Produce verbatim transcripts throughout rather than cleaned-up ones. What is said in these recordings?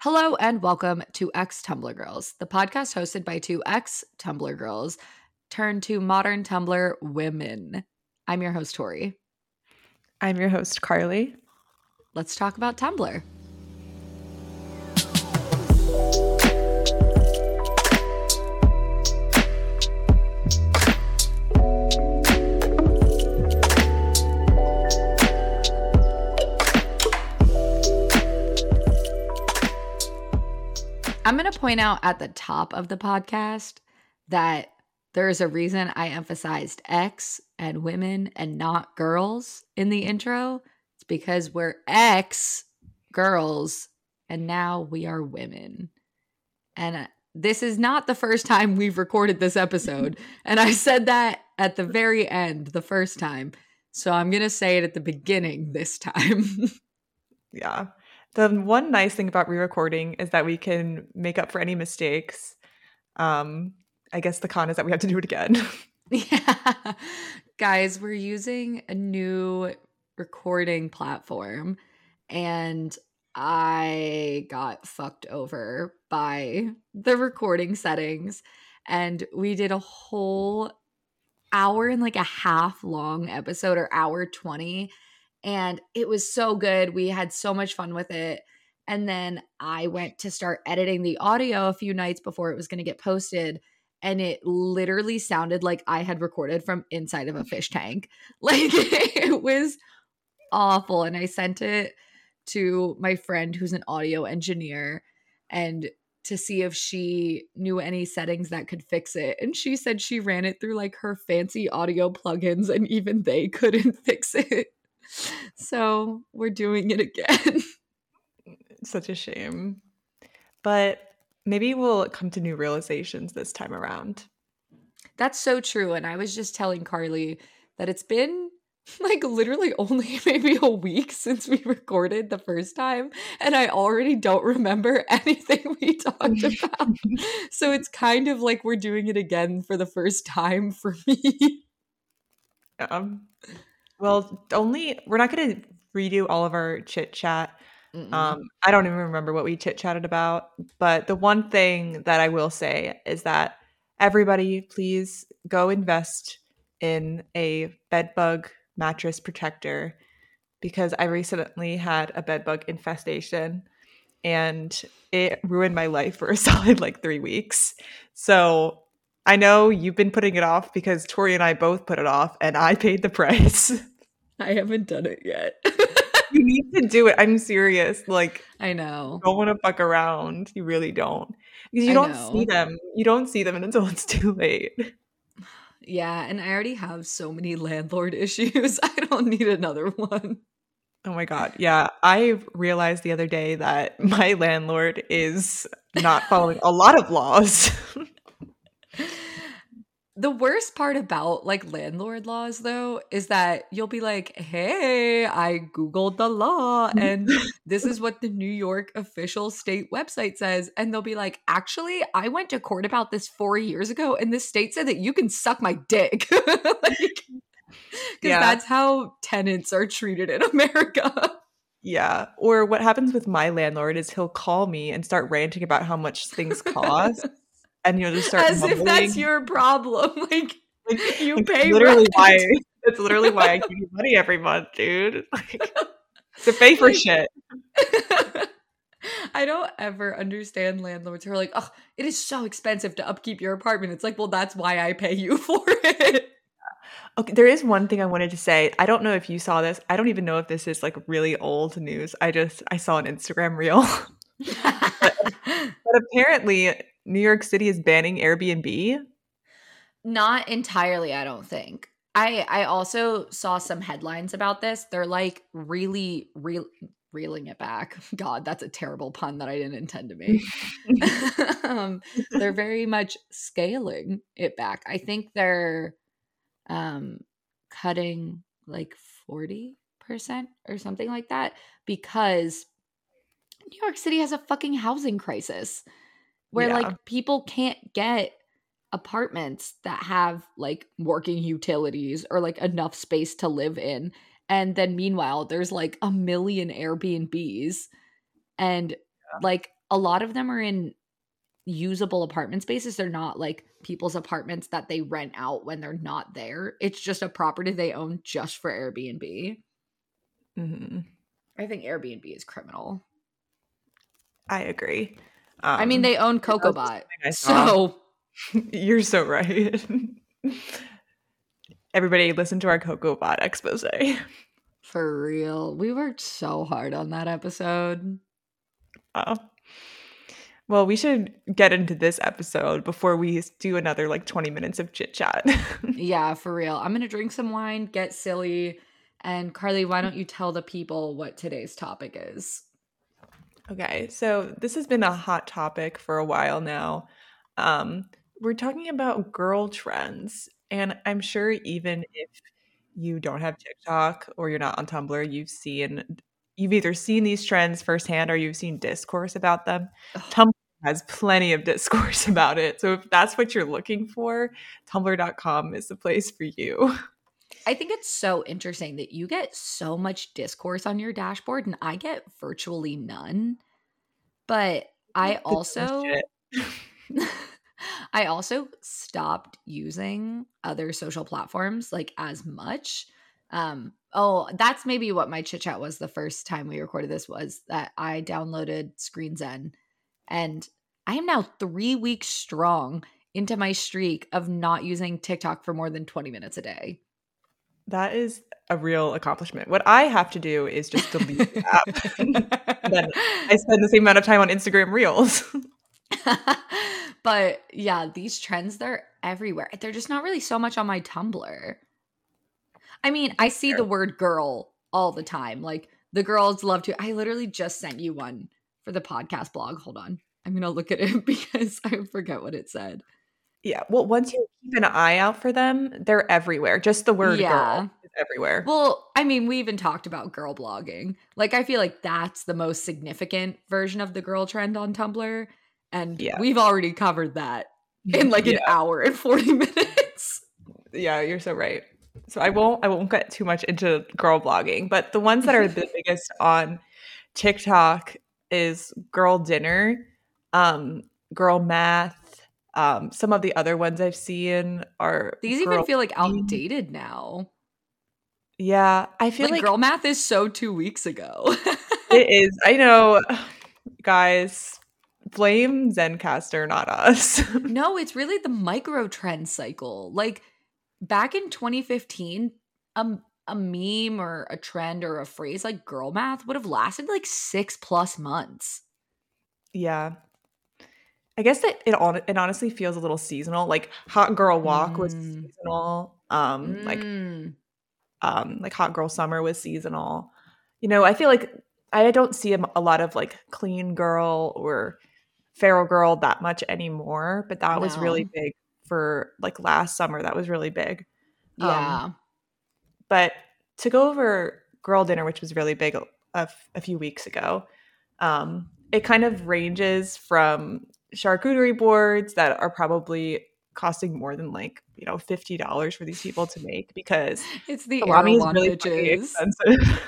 Hello and welcome to Ex-Tumblr Girls, the podcast hosted by two ex-Tumblr girls turned to modern Tumblr women. I'm your host, Tori. I'm your host, Carly. Let's talk about Tumblr. I'm going to point out at the top of the podcast that there is a reason I emphasized ex and women and not girls in the intro. It's because we're ex girls and now we are women. And uh, this is not the first time we've recorded this episode. And I said that at the very end the first time. So I'm going to say it at the beginning this time. Yeah. The one nice thing about re-recording is that we can make up for any mistakes. Um, I guess the con is that we have to do it again. Yeah. Guys, we're using a new recording platform and I got fucked over by the recording settings and we did a whole hour and like a half long episode or hour twenty. And it was so good. We had so much fun with it. And then I went to start editing the audio a few nights before it was going to get posted. And it literally sounded like I had recorded from inside of a fish tank. Like it was awful. And I sent it to my friend who's an audio engineer and to see if she knew any settings that could fix it. And she said she ran it through like her fancy audio plugins and even they couldn't fix it. So we're doing it again. Such a shame. But maybe we'll come to new realizations this time around. That's so true. And I was just telling Carly that it's been like literally only maybe a week since we recorded the first time. And I already don't remember anything we talked about. So it's kind of like we're doing it again for the first time for me. Um, well, only we're not going to redo all of our chit chat. Um, I don't even remember what we chit chatted about. But the one thing that I will say is that everybody, please go invest in a bedbug mattress protector because I recently had a bedbug infestation and it ruined my life for a solid like three weeks. So I know you've been putting it off because Tori and I both put it off and I paid the price. I haven't done it yet. You need to do it. I'm serious. Like, I know. You don't want to fuck around. You really don't. Because you I don't know. see them. You don't see them until it's too late. Yeah, and I already have so many landlord issues. I don't need another one. Oh my God. Yeah. I realized the other day that my landlord is not following a lot of laws. The worst part about like landlord laws though is that you'll be like, hey, I Googled the law and this is what the New York official state website says. And they'll be like, actually, I went to court about this four years ago and the state said that you can suck my dick. Like, because Yeah. that's how tenants are treated in America. Yeah. Or what happens with my landlord is he'll call me and start ranting about how much things cost. And you'll just start as mumbling. if that's your problem. Like, like, you like, pay literally rent. why that's literally why I give you money every month, dude. Like, to pay for Like, shit. I don't ever understand landlords who are like, oh, it is so expensive to upkeep your apartment. It's like, well, that's why I pay you for it. Okay, there is one thing I wanted to say. I don't know if you saw this. I don't even know if this is like really old news. I just I saw an Instagram reel. but, but apparently New York City is banning Airbnb. Not entirely, I don't think. I I also saw some headlines about this. They're like really, really reeling it back. God, that's a terrible pun that I didn't intend to make. um, they're very much scaling it back. I think they're um, cutting like forty percent or something like that because New York City has a fucking housing crisis where Yeah. like people can't get apartments that have like working utilities or like enough space to live in. And then meanwhile, there's like a million Airbnbs and like a lot of them are in usable apartment spaces. They're not like people's apartments that they rent out when they're not there. It's just a property they own just for Airbnb. Mm-hmm. I think Airbnb is criminal. I agree. Um, I mean, they own CocoBot, so you're so right. Everybody listen to our CocoBot expose. For real. We worked so hard on that episode. Oh. Well, we should get into this episode before we do another like twenty minutes of chit chat. Yeah, for real. I'm going to drink some wine, get silly. And Carly, why don't you tell the people what today's topic is? Okay, so this has been a hot topic for a while now. Um, we're talking about girl trends. And I'm sure even if you don't have TikTok or you're not on Tumblr, you've seen you've either seen these trends firsthand or you've seen discourse about them. Ugh. Tumblr has plenty of discourse about it. So if that's what you're looking for, tumblr dot com is the place for you. I think it's so interesting that you get so much discourse on your dashboard and I get virtually none. But I also I also stopped using other social platforms like as much. Um, oh, that's maybe what my chit chat was the first time we recorded this, was that I downloaded ScreenZen, and I am now three weeks strong into my streak of not using TikTok for more than twenty minutes a day. That is a real accomplishment. What I have to do is just delete the app. Then I spend the same amount of time on Instagram Reels. But yeah, these trends, they're everywhere. They're just not really so much on my Tumblr. I mean, I see the word girl all the time. Like, the girls love to. I literally just sent you one for the podcast blog. Hold on. I'm going to look at it because I forget what it said. Yeah. Well, once you keep an eye out for them, they're everywhere. Just the word yeah. girl is everywhere. Well, I mean, we even talked about girl blogging. Like, I feel like that's the most significant version of the girl trend on Tumblr. And yeah. we've already covered that in like yeah. an hour and forty minutes. Yeah, you're so right. So I won't I won't get too much into girl blogging, but the ones that are the biggest on TikTok is girl dinner, um, girl math. Um, some of the other ones I've seen are these even feel like outdated now. Yeah, I feel like, like girl math is so two weeks ago. It is. I know, guys. Blame Zencastr, not us. No, it's really the micro trend cycle. Like back in twenty fifteen, um, a meme or a trend or a phrase like girl math would have lasted like six plus months. Yeah. I guess that it, it, it honestly feels a little seasonal. Like Hot Girl Walk mm. was seasonal. Um, mm. Like um, like Hot Girl Summer was seasonal. You know, I feel like I don't see a, a lot of like Clean Girl or Feral Girl that much anymore, but that no. was really big for like last summer. That was really big. Yeah. Um, but to go over Girl Dinner, which was really big a, f- a few weeks ago, um, it kind of ranges from charcuterie boards that are probably costing more than like, you know, fifty dollars for these people to make because it's the salami is really expensive.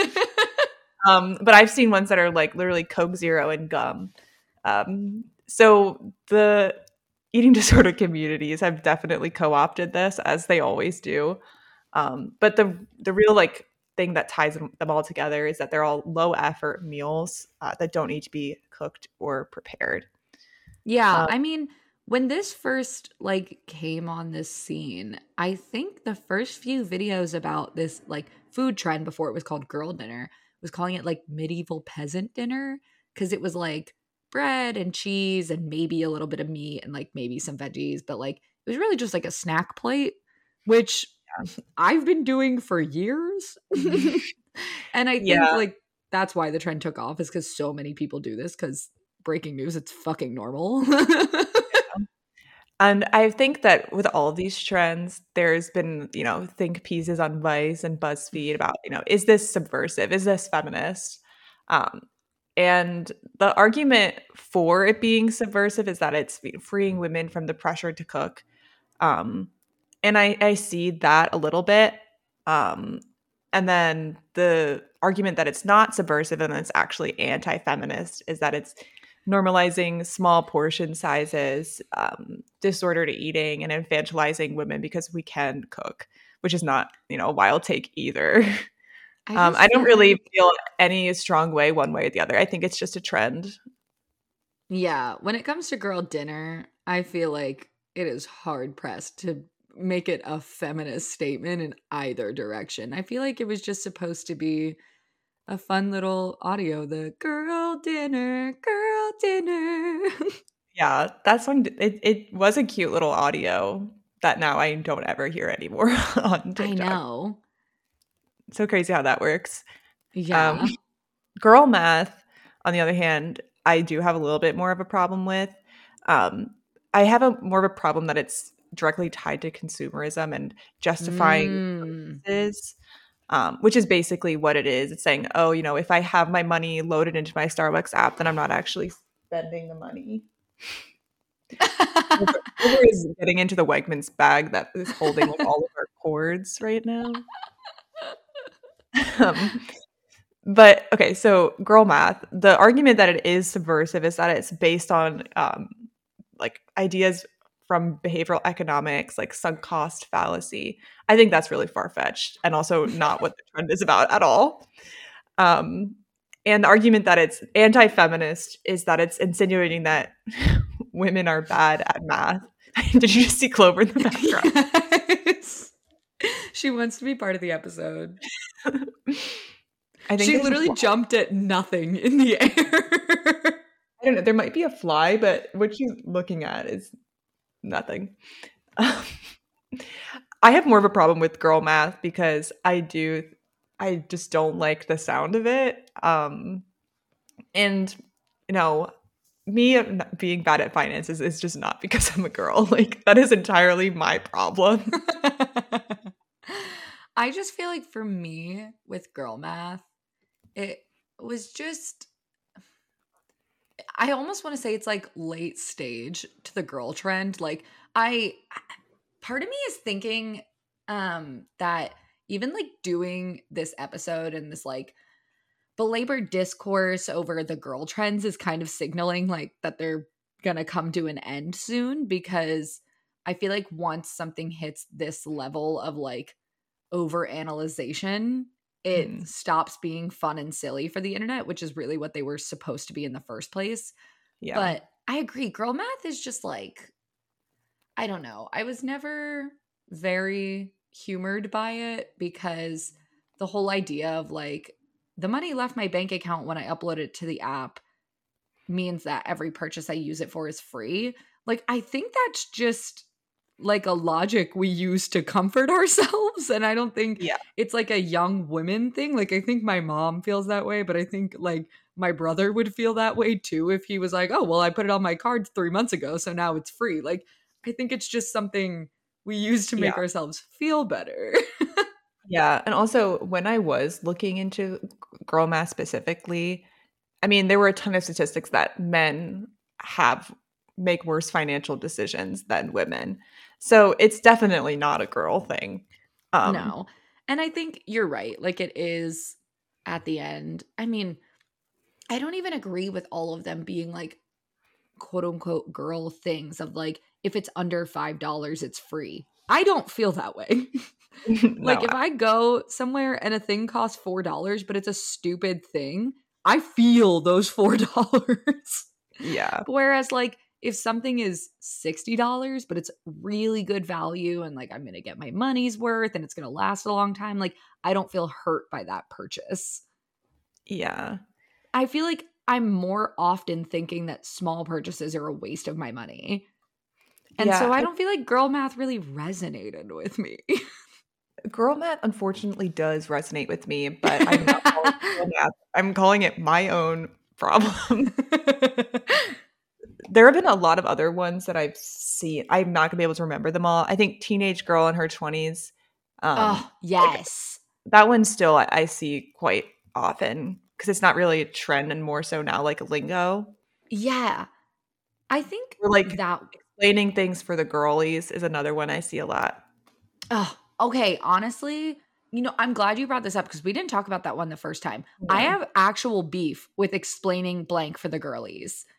um, but I've seen ones that are like literally Coke Zero and gum. Um, so the eating disorder communities have definitely co-opted this, as they always do. Um, but the the real like thing that ties them, them all together is that they're all low effort meals uh, that don't need to be cooked or prepared. Yeah, um, I mean, when this first like came on this scene, I think the first few videos about this like food trend before it was called Girl Dinner was calling it like medieval peasant dinner, because it was like bread and cheese and maybe a little bit of meat and like maybe some veggies, but like it was really just like a snack plate, which yeah. I've been doing for years. And I think yeah. like that's why the trend took off, is because so many people do this, because breaking news, it's fucking normal. Yeah. And I think that with all of these trends, there's been, you know, think pieces on Vice and BuzzFeed about, you know, is this subversive? Is this feminist? Um, And the argument for it being subversive is that it's freeing women from the pressure to cook. Um, and I, I see that a little bit. Um, and then the argument that it's not subversive and it's actually anti-feminist is that it's normalizing small portion sizes, um, disordered eating, and infantilizing women because we can cook, which is not, you know, a wild take either. I um, just I don't feel really like, feel any strong way one way or the other. I think it's just a trend. yeah, when it comes to girl dinner, I feel like it is hard pressed to make it a feminist statement in either direction. I feel like it was just supposed to be a fun little audio, the girl dinner, girl dinner. Yeah, that song, it, it was a cute little audio that now I don't ever hear anymore on I TikTok. know. So crazy how that works. Um, Yeah. Girl math, on the other hand, I do have a little bit more of a problem with. Um, I have a more of a problem that it's directly tied to consumerism and justifying Mm. purchases, um, which is basically what it is. It's saying, oh, you know, if I have my money loaded into my Starbucks app, then I'm not actually spending the money. Uber Uber is getting into the Wegmans bag that is holding like all of our cords right now. Um, but okay, so girl math. The argument that it is subversive is that it's based on um, like ideas from behavioral economics, like sunk cost fallacy. I think that's really far fetched and also not what the trend is about at all. Um, and the argument that it's anti feminist is that it's insinuating that women are bad at math. Did you just see Clover in the background? Yes. She wants to be part of the episode. I think She there's a literally fly. jumped at nothing in the air. I don't know. There might be a fly, but what she's looking at is nothing. I have more of a problem with girl math because I do, I just don't like the sound of it. Um, and you know, me being bad at finances is just not because I'm a girl. Like that is entirely my problem. I just feel like for me with girl math, it was just, I almost want to say it's like late stage to the girl trend. Like I part of me is thinking um that even like doing this episode and this like belabored discourse over the girl trends is kind of signaling like that they're gonna come to an end soon, because I feel like once something hits this level of like over analyzation, it Mm, stops being fun and silly for the internet, which is really what they were supposed to be in the first place. yeah. But I agree, girl math is just like, I don't know. I was never very humored by it because the whole idea of like the money left my bank account when I upload it to the app means that every purchase I use it for is free. Like, I think that's just like a logic we use to comfort ourselves. And I don't think Yeah. it's like a young women thing. Like, I think my mom feels that way, but I think like my brother would feel that way too if he was like, oh, well, I put it on my card three months ago, so now it's free. Like, I think it's just something we use to Yeah. make ourselves feel better. Yeah. And also, when I was looking into g- girl math specifically, I mean, there were a ton of statistics that men have make worse financial decisions than women. So it's definitely not a girl thing. Um, No. And I think you're right. Like, it is at the end. I mean, I don't even agree with all of them being like quote unquote girl things of like, if it's under five dollars it's free. I don't feel that way. Like, no, if I go somewhere and a thing costs four dollars but it's a stupid thing, I feel those four dollars. yeah, Whereas, like, if something is sixty dollars but it's really good value and like I'm going to get my money's worth and it's going to last a long time, like, I don't feel hurt by that purchase. yeah, I feel like I'm more often thinking that small purchases are a waste of my money. And so yeah. I don't feel like girl math really resonated with me. Girl math unfortunately does resonate with me, but I'm not calling it girl math. I'm calling it my own problem. There have been a lot of other ones that I've seen. I'm not gonna be able to remember them all. I think Teenage Girl in Her twenties, um, Oh, like yes. that one still I, I see quite often because it's not really a trend and more so now like a lingo. Yeah. I think Or like that explaining things for the girlies is another one I see a lot. oh, okay, honestly, you know, I'm glad you brought this up because we didn't talk about that one the first time. I No. have actual beef with explaining blank for the girlies.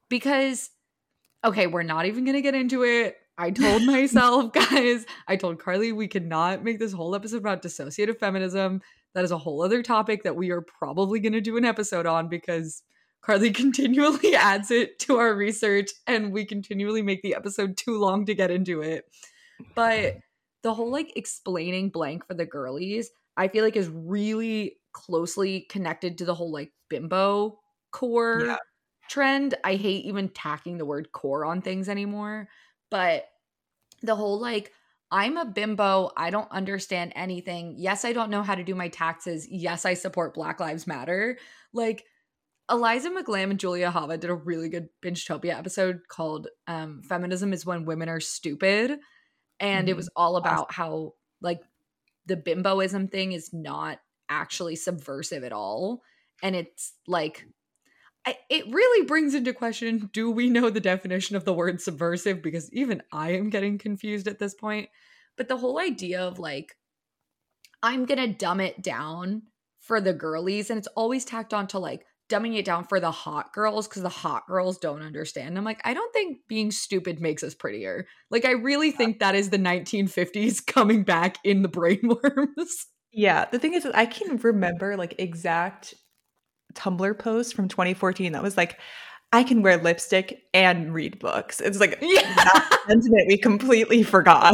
because, okay, we're not even going to get into it. I told myself, guys, I told Carly we could not make this whole episode about dissociative feminism. That is a whole other topic that we are probably going to do an episode on because Carly continually adds it to our research and we continually make the episode too long to get into it. But the whole like explaining blank for the girlies, I feel like is really closely connected to the whole like bimbo core yeah. trend. I hate even tacking the word core on things anymore. But the whole like, I'm a bimbo. I don't understand anything. Yes, I don't know how to do my taxes. Yes, I support Black Lives Matter. Like, Eliza McGlam and Julia Hava did a really good Binge-topia episode called um, Feminism is When Women Are Stupid. And mm-hmm. it was all about how, like, the bimboism thing is not actually subversive at all. And it's, like, I, it really brings into question, do we know the definition of the word subversive? Because even I am getting confused at this point. But the whole idea of, like, I'm going to dumb it down for the girlies. And it's always tacked on to, like, dumbing it down for the hot girls because the hot girls don't understand. I'm like, I don't think being stupid makes us prettier. Like, I really think that is the nineteen fifties coming back in the brainworms. Yeah. The thing is, I can remember like exact Tumblr post from twenty fourteen that was like, I can wear lipstick and read books. It's like, yeah. that sentiment we completely forgot.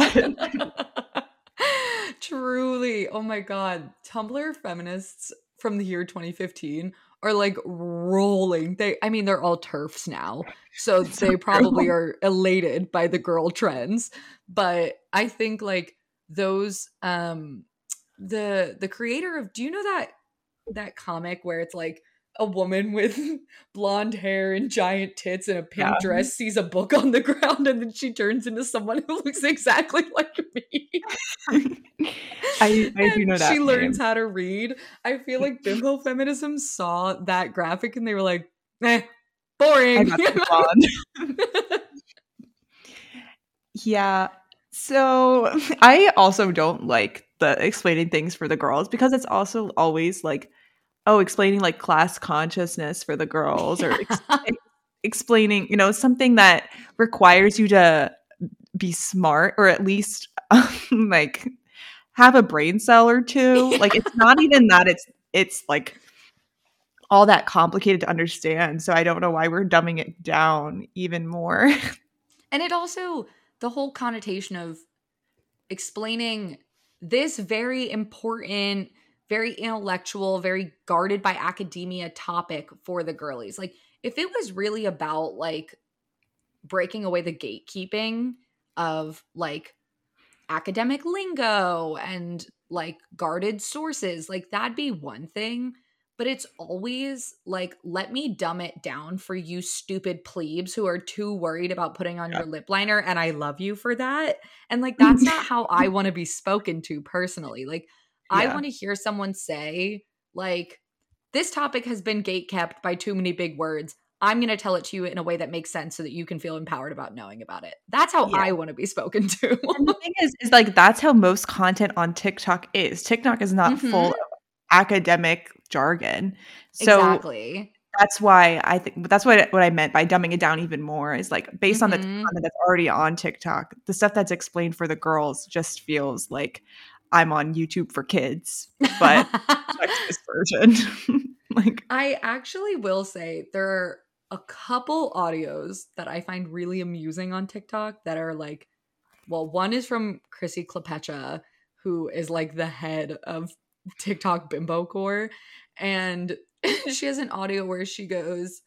Truly. Oh my God. Tumblr feminists from the year twenty fifteen are like rolling. They, I mean, they're all TERFs now, so, so they probably true. Are elated by the girl trends. But I think like those, um, the the creator of, do you know that that comic where it's like a woman with blonde hair and giant tits and a pink yeah. dress sees a book on the ground and then she turns into someone who looks exactly like me. I, I do know that. She learns how to read. I feel like bimbo feminism saw that graphic and they were like, eh, boring. Yeah. So I also don't like the explaining things for the girls because it's also always like, oh, explaining like class consciousness for the girls or ex- ex- explaining, you know, something that requires you to be smart or at least um, like have a brain cell or two. Yeah. Like it's not even that it's it's like all that complicated to understand. So I don't know why we're dumbing it down even more. And it also, the whole connotation of explaining this very important, very intellectual, very guarded by academia topic for the girlies. Like if it was really about like breaking away the gatekeeping of like academic lingo and like guarded sources, like that'd be one thing. But it's always like, let me dumb it down for you stupid plebes who are too worried about putting on yeah. your lip liner. And I love you for that. And like, that's not how I want to be spoken to personally. Like, yeah. I want to hear someone say like, this topic has been gatekept by too many big words. I'm going to tell it to you in a way that makes sense so that you can feel empowered about knowing about it. That's how yeah. I want to be spoken to. And the thing is, is like, that's how most content on TikTok is. TikTok is not mm-hmm. full of academic jargon. So exactly. That's why I think that's what what I meant by dumbing it down even more is like based mm-hmm. on the content that's already on TikTok, the stuff that's explained for the girls just feels like I'm on YouTube for kids, but Texas version. Like I actually will say there are a couple audios that I find really amusing on TikTok that are like, well, one is from Chrissy Clepecha, who is like the head of TikTok bimbo core, and she has an audio where she goes,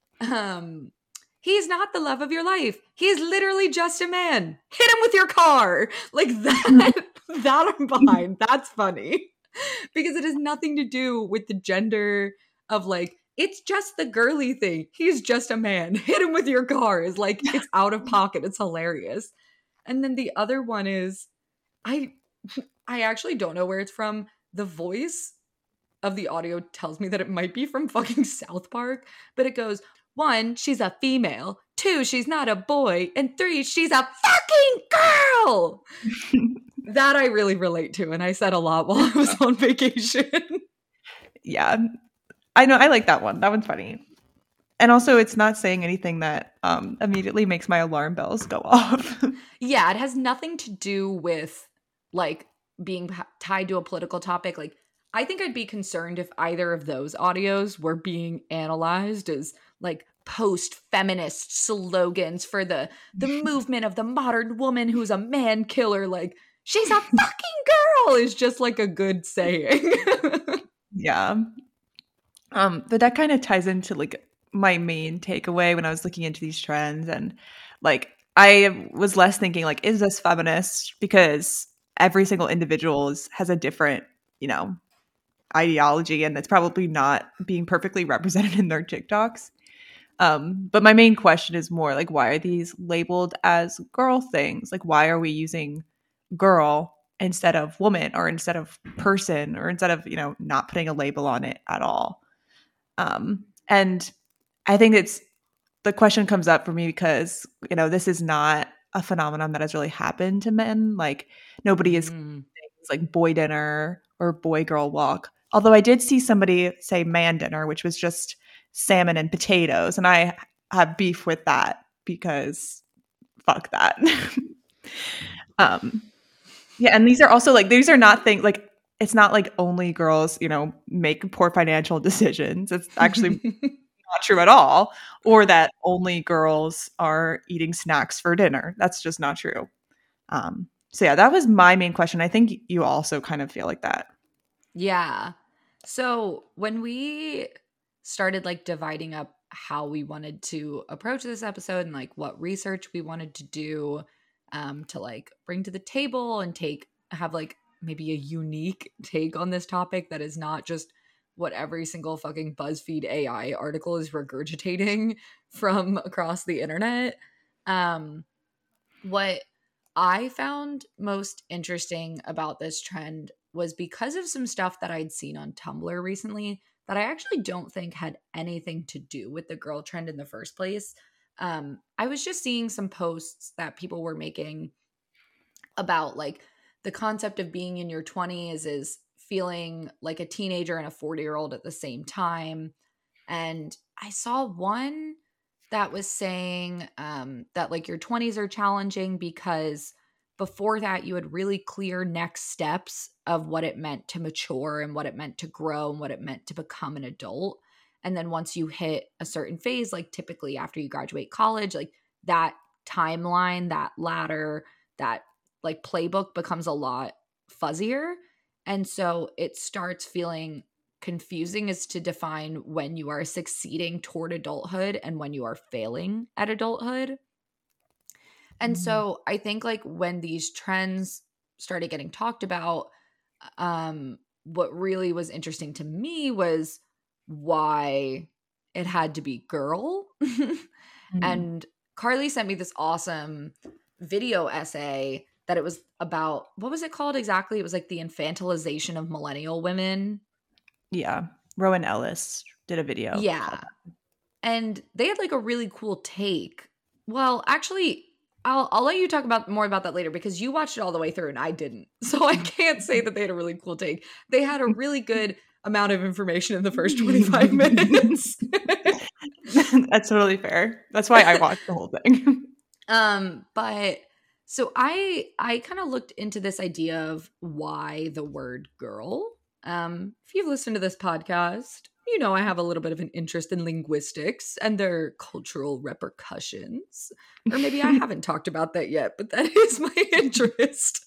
um, he's not the love of your life. He's literally just a man. Hit him with your car. Like that, that I'm behind. That's funny. Because it has nothing to do with the gender of like, it's just the girly thing. He's just a man. Hit him with your car is like, it's out of pocket. It's hilarious. And then the other one is, I, I actually don't know where it's from. The voice of the audio tells me that it might be from fucking South Park, but it goes, one, she's a female. Two, she's not a boy. And three, she's a fucking girl. That I really relate to. And I said a lot while I was on vacation. Yeah. I know. I like that one. That one's funny. And also, it's not saying anything that um, immediately makes my alarm bells go off. Yeah, it has nothing to do with like being p- tied to a political topic. Like, I think I'd be concerned if either of those audios were being analyzed as like post-feminist slogans for the the movement of the modern woman who's a man killer. Like, she's a fucking girl is just like a good saying. Yeah. Um, but that kind of ties into like my main takeaway when I was looking into these trends. And like I was less thinking like, is this feminist? Because every single individual is, has a different, you know, ideology, and it's probably not being perfectly represented in their TikToks. Um, but my main question is more like, why are these labeled as girl things? Like, why are we using girl instead of woman, or instead of person, or instead of, you know, not putting a label on it at all? Um, and I think it's the question comes up for me because, you know, this is not a phenomenon that has really happened to men. Like, nobody is Mm. like boy dinner or boy girl walk. Although I did see somebody say man dinner, which was just salmon and potatoes. And I have beef with that because fuck that. um, yeah. And these are also like, these are not things like, it's not like only girls, you know, make poor financial decisions. It's actually not true at all. Or that only girls are eating snacks for dinner. That's just not true. Um, so yeah, that was my main question. I think you also kind of feel like that. Yeah. So when we started like dividing up how we wanted to approach this episode and like what research we wanted to do um to like bring to the table and take have like maybe a unique take on this topic that is not just what every single fucking BuzzFeed A I article is regurgitating from across the internet. Um what I found most interesting about this trend was because of some stuff that I'd seen on Tumblr recently that I actually don't think had anything to do with the girl trend in the first place. Um, I was just seeing some posts that people were making about like the concept of being in your twenties is feeling like a teenager and a forty year old at the same time. And I saw one that was saying um, that like your twenties are challenging because before that you had really clear next steps of what it meant to mature and what it meant to grow and what it meant to become an adult. And then once you hit a certain phase, like typically after you graduate college, like that timeline, that ladder, that like playbook becomes a lot fuzzier. And so it starts feeling confusing as to define when you are succeeding toward adulthood and when you are failing at adulthood. And Mm-hmm. so I think like when these trends started getting talked about, um, what really was interesting to me was why it had to be girl. Mm-hmm. And Carly sent me this awesome video essay that it was about, what was it called exactly? It was like the infantilization of millennial women. Yeah. Rowan Ellis did a video Yeah. called that. And they had like a really cool take. Well, actually, I'll I'll let you talk about more about that later because you watched it all the way through and I didn't. So I can't say that they had a really cool take. They had a really good amount of information in the first twenty-five minutes. That's totally fair. That's why I watched the whole thing. um, but so I I kind of looked into this idea of why the word girl. Um, if you've listened to this podcast, you know I have a little bit of an interest in linguistics and their cultural repercussions. Or maybe I haven't talked about that yet, but that is my interest.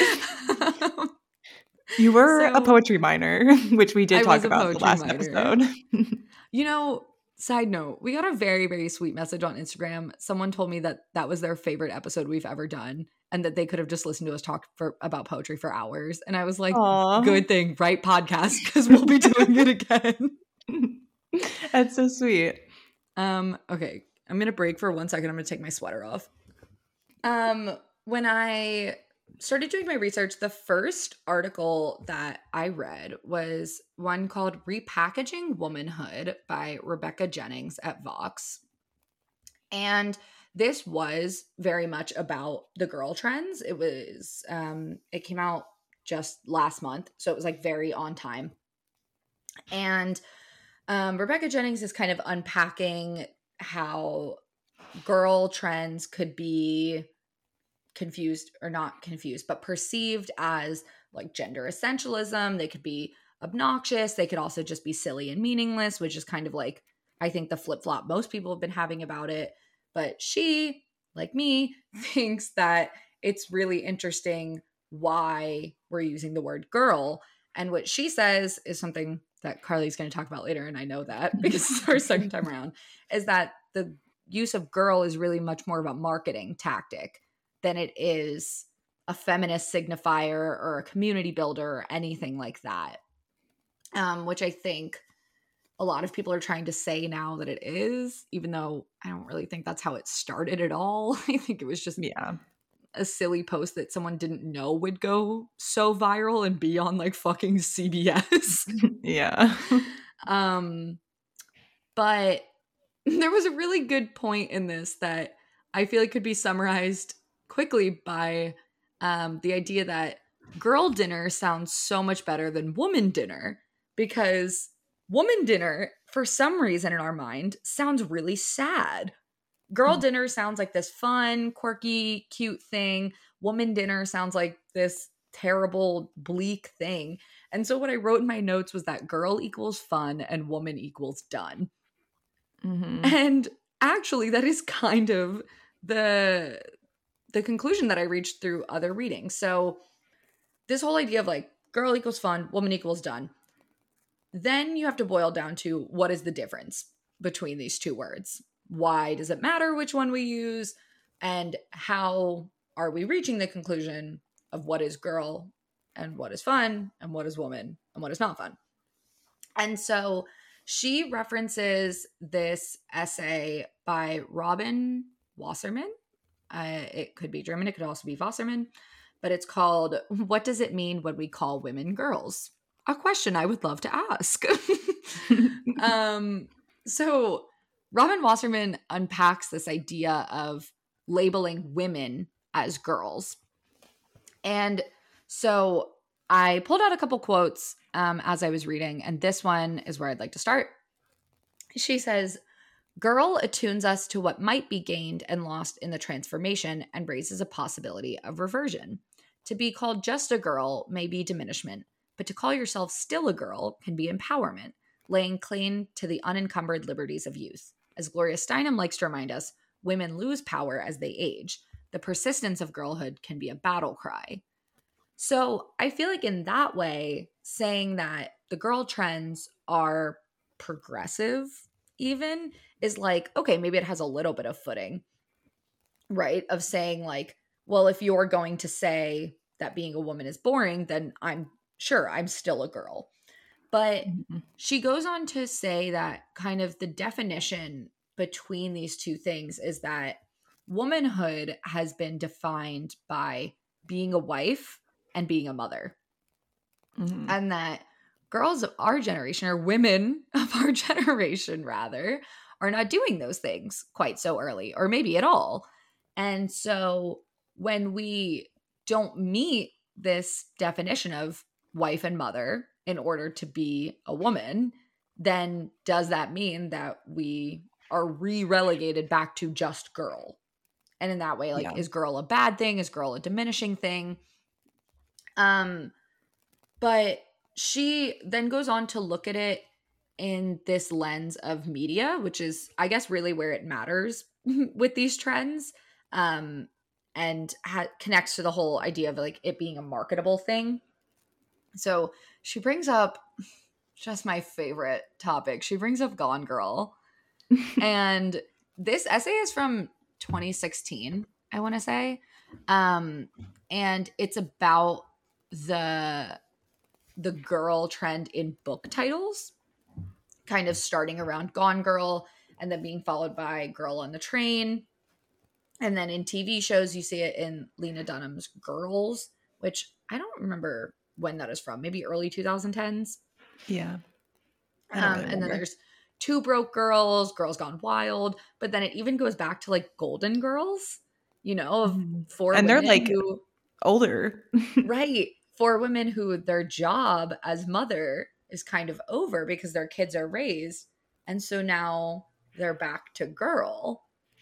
You were a So poetry minor, which we did I talk was a about the poetry last minor. episode. You know, side note, we got a very, very sweet message on Instagram. Someone told me that that was their favorite episode we've ever done and that they could have just listened to us talk for about poetry for hours. And I was like, Aw. good thing, right podcast, because we'll be doing it again. That's so sweet. Um, okay. I'm gonna break for one second. I'm gonna take my sweater off. Um, when I started doing my research, the first article that I read was one called Repackaging Womanhood by Rebecca Jennings at Vox. And this was very much about the girl trends. It was um it came out just last month, so it was like very on time. And Um, Rebecca Jennings is kind of unpacking how girl trends could be confused or not confused, but perceived as like gender essentialism. They could be obnoxious. They could also just be silly and meaningless, which is kind of like, I think, the flip flop most people have been having about it. But she, like me, thinks that it's really interesting why we're using the word girl. And what she says is something that Carly's going to talk about later. And I know that because it's our second time around, is that the use of girl is really much more of a marketing tactic than it is a feminist signifier or a community builder or anything like that. Um, which I think a lot of people are trying to say now that it is, even though I don't really think that's how it started at all. I think it was just yeah. a silly post that someone didn't know would go so viral and be on like fucking C B S. Yeah. um, but there was a really good point in this that I feel like could be summarized quickly by um, the idea that girl dinner sounds so much better than woman dinner, because woman dinner, for some reason in our mind, sounds really sad. Girl dinner sounds like this fun, quirky, cute thing. Woman dinner sounds like this terrible, bleak thing. And so what I wrote in my notes was that girl equals fun and woman equals done. Mm-hmm. And actually, that is kind of the the conclusion that I reached through other readings. So this whole idea of like girl equals fun, woman equals done. Then you have to boil down to what is the difference between these two words? Why does it matter which one we use? And how are we reaching the conclusion of what is girl and what is fun and what is woman and what is not fun? And so she references this essay by Robin Wasserman. Uh, it could be German. It could also be Wasserman. But it's called, "What Does It Mean When We Call Women Girls?" A question I would love to ask. um, so Robin Wasserman unpacks this idea of labeling women as girls. And so I pulled out a couple quotes um, as I was reading, and this one is where I'd like to start. She says, "Girl attunes us to what might be gained and lost in the transformation and raises a possibility of reversion. To be called just a girl may be diminishment, but to call yourself still a girl can be empowerment, laying claim to the unencumbered liberties of youth. As Gloria Steinem likes to remind us, women lose power as they age. The persistence of girlhood can be a battle cry." So I feel like in that way, saying that the girl trends are progressive even is like, okay, maybe it has a little bit of footing, right? Of saying like, well, if you're going to say that being a woman is boring, then I'm sure I'm still a girl. But Mm-hmm. she goes on to say that kind of the definition between these two things is that womanhood has been defined by being a wife and being a mother. Mm-hmm. And that girls of our generation, or women of our generation rather, are not doing those things quite so early, or maybe at all. And so when we don't meet this definition of wife and mother in order to be a woman, then does that mean that we are re-relegated back to just girl? And in that way, like, Yeah. is girl a bad thing? Is girl a diminishing thing? Um, but she then goes on to look at it in this lens of media, which is, I guess, really where it matters with these trends, um, and ha- connects to the whole idea of like it being a marketable thing. So she brings up just my favorite topic. She brings up Gone Girl. And this essay is from twenty sixteen, I want to say. Um, and it's about the the girl trend in book titles, kind of starting around Gone Girl and then being followed by Girl on the Train. And then in T V shows, you see it in Lena Dunham's Girls, which I don't remember when that is from, maybe early twenty tens. Yeah. I don't Um, really and then remember. there's Two Broke Girls, Girls Gone Wild, but then it even goes back to like Golden Girls, you know, of Mhm. four And they're women like who, older. right, four women who their job as mother is kind of over because their kids are raised. And so now they're back to girl.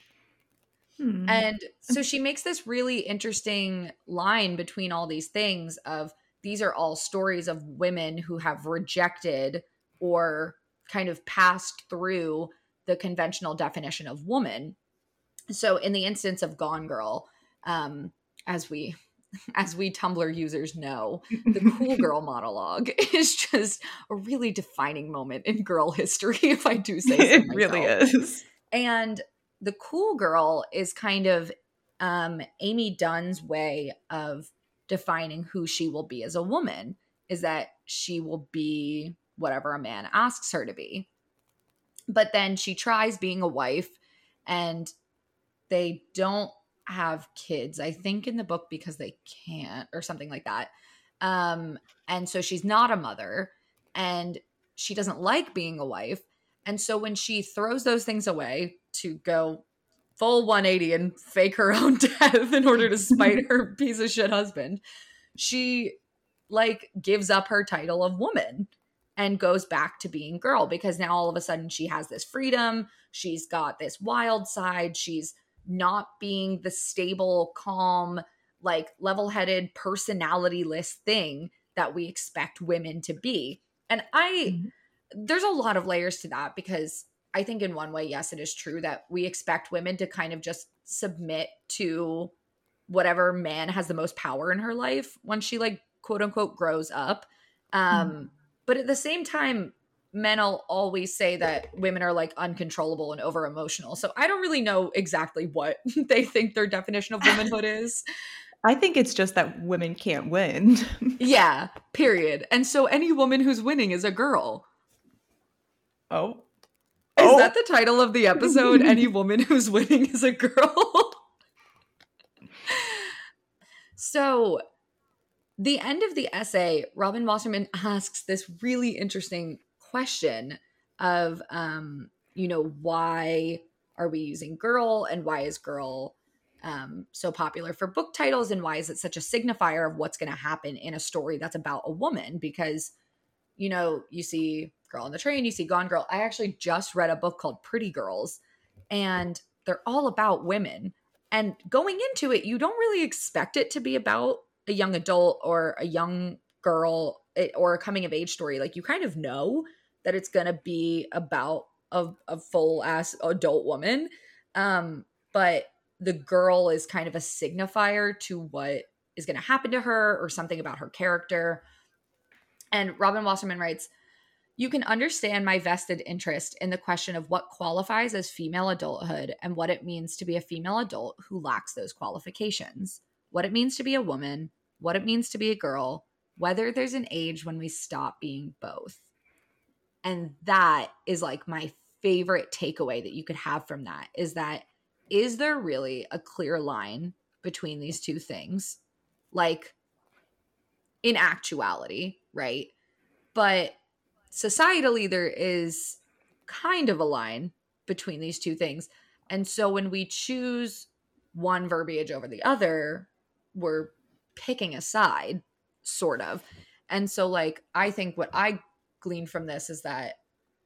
Hmm. And so she makes this really interesting line between all these things of these are all stories of women who have rejected or kind of passed through the conventional definition of woman. So in the instance of Gone Girl, um, as we as we Tumblr users know, the cool girl monologue is just a really defining moment in girl history, if I do say so It myself. really is. And the cool girl is kind of um, Amy Dunn's way of defining who she will be as a woman, is that she will be whatever a man asks her to be. But then she tries being a wife, and they don't have kids, I think, in the book because they can't or something like that. Um, and so she's not a mother, and she doesn't like being a wife. And so when she throws those things away to go full one eighty and fake her own death in order to spite her piece of shit husband, she like gives up her title of woman and goes back to being girl, because now all of a sudden she has this freedom. She's got this wild side. She's not being the stable, calm, like level-headed, personality-less thing that we expect women to be. And I, there's a lot of layers to that, because I think in one way, yes, it is true that we expect women to kind of just submit to whatever man has the most power in her life when she like quote unquote grows up. Um, mm. But at the same time, men will always say that women are like uncontrollable and over emotional. So I don't really know exactly what they think their definition of womanhood is. I think it's just that women can't win. Yeah, period. And so any woman who's winning is a girl. Oh. Is oh. that the title of the episode? Any woman who's winning is a girl? So the end of the essay, Robin Wasserman asks this really interesting question of, um, you know, why are we using girl, and why is girl um, so popular for book titles, and why is it such a signifier of what's going to happen in a story that's about a woman? Because, you know, you see Girl on the Train, you see Gone Girl. I actually just read a book called Pretty Girls, and they're all about women. And going into it, you don't really expect it to be about a young adult or a young girl or a coming of age story. Like, you kind of know that it's going to be about a, a full ass adult woman. Um, but the girl is kind of a signifier to what is going to happen to her, or something about her character. And Robin Wasserman writes, "You can understand my vested interest in the question of what qualifies as female adulthood and what it means to be a female adult who lacks those qualifications, what it means to be a woman, what it means to be a girl, whether there's an age when we stop being both." And that is like my favorite takeaway that you could have from that, is that, is there really a clear line between these two things? Like, in actuality, right? But societally, there is kind of a line between these two things. And so when we choose one verbiage over the other, we're picking a side, sort of. And so, like, I think what I gleaned from this is that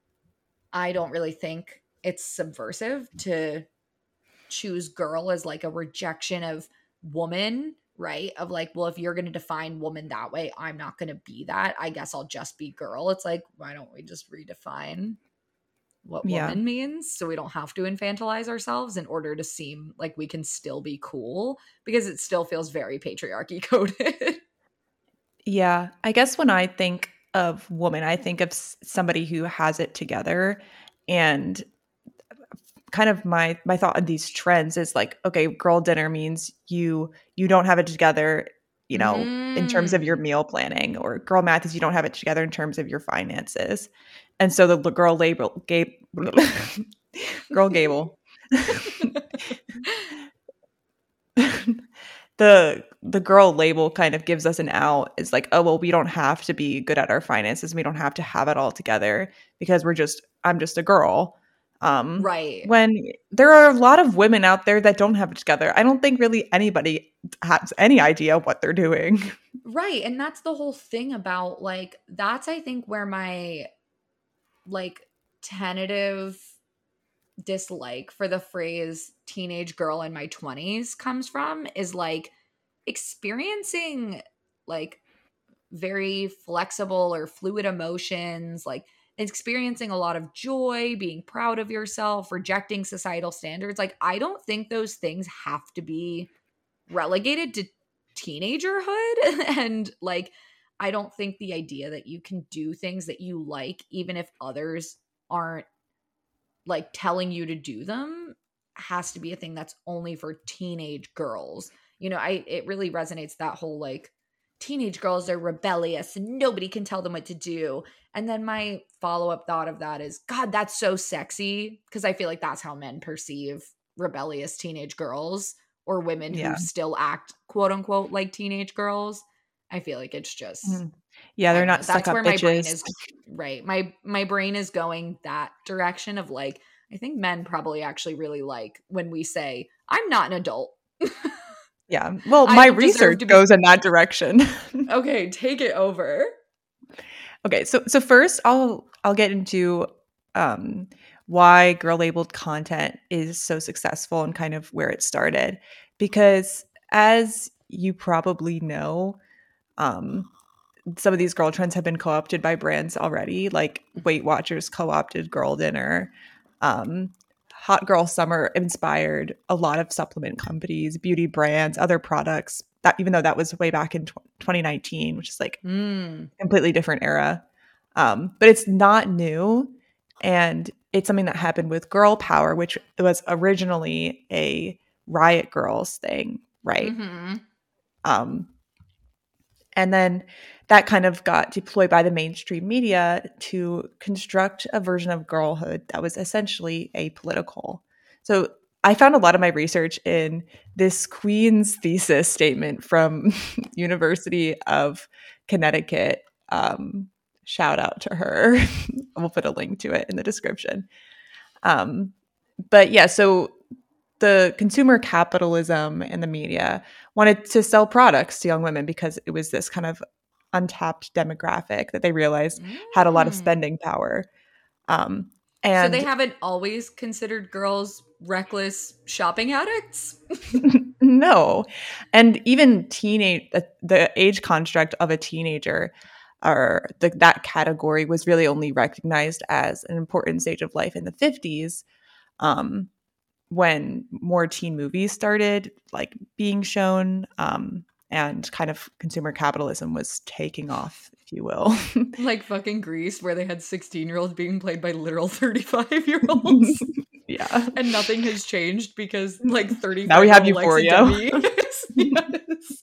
I don't really think it's subversive to choose girl as like a rejection of woman, right? Of like, well, if you're going to define woman that way, I'm not going to be that. I guess I'll just be girl. It's like, why don't we just redefine what Yeah. woman means, so we don't have to infantilize ourselves in order to seem like we can still be cool, because it still feels very patriarchy coded. Yeah. I guess when I think of woman, I think of somebody who has it together. And kind of my my thought on these trends is like, okay, girl dinner means you you don't have it together, you know, mm. in terms of your meal planning, or girl math is you don't have it together in terms of your finances. And so the, the girl label gave girl Gable the the girl label kind of gives us an out. It's like, oh, well, we don't have to be good at our finances. We don't have to have it all together because we're just I'm just a girl. Um, right. When there are a lot of women out there that don't have it together. I don't think really anybody has any idea what they're doing. Right. And that's the whole thing about like, that's I think where my like tentative dislike for the phrase teenage girl in my twenties comes from is like experiencing like very flexible or fluid emotions, like experiencing a lot of joy, being proud of yourself, rejecting societal standards. Like, I don't think those things have to be relegated to teenagerhood. And like, I don't think the idea that you can do things that you like, even if others aren't like telling you to do them, has to be a thing that's only for teenage girls. You know, I it really resonates, that whole like teenage girls are rebellious and nobody can tell them what to do. And then my follow-up thought of that is, God, that's so sexy, because I feel like that's how men perceive rebellious teenage girls or women who Yeah. still act quote unquote like teenage girls. I feel like it's just Mm. Yeah, I they're don't know. not stuck That's up where my brain bitches. is right. My my brain is going that direction of like, I think men probably actually really like when we say, I'm not an adult. Yeah. Well, I my don't deserve research to be goes in that direction. Okay, take it over. Okay, so so first I'll I'll get into um why girl labeled content is so successful and kind of where it started. Because as you probably know, um some of these girl trends have been co-opted by brands already, like Weight Watchers co-opted Girl Dinner. Um, Hot Girl Summer inspired a lot of supplement companies, beauty brands, other products. That even though that was way back in tw- twenty nineteen, which is like Mm. a completely different era. Um, but it's not new, and it's something that happened with Girl Power, which was originally a Riot Girls thing, right? Mm-hmm. Um, and then that kind of got deployed by the mainstream media to construct a version of girlhood that was essentially apolitical. So I found a lot of my research in this Queen's thesis statement from University of Connecticut. Um, shout out to her. We'll put a link to it in the description. Um, but yeah, so the consumer capitalism and the media wanted to sell products to young women because it was this kind of untapped demographic that they realized had a lot of Mm. spending power. Um, So they and haven't always considered girls reckless shopping addicts? no, and even teenage the, the age construct of a teenager or the, that category was really only recognized as an important stage of life in the fifties. Um, when more teen movies started like being shown, um, and kind of consumer capitalism was taking off, if you will. Like fucking Grease, where they had sixteen year olds being played by literal thirty-five year olds. Yeah. And nothing has changed because like Now we thirty-five year have old Alexa Euphoria. Demi. Yes.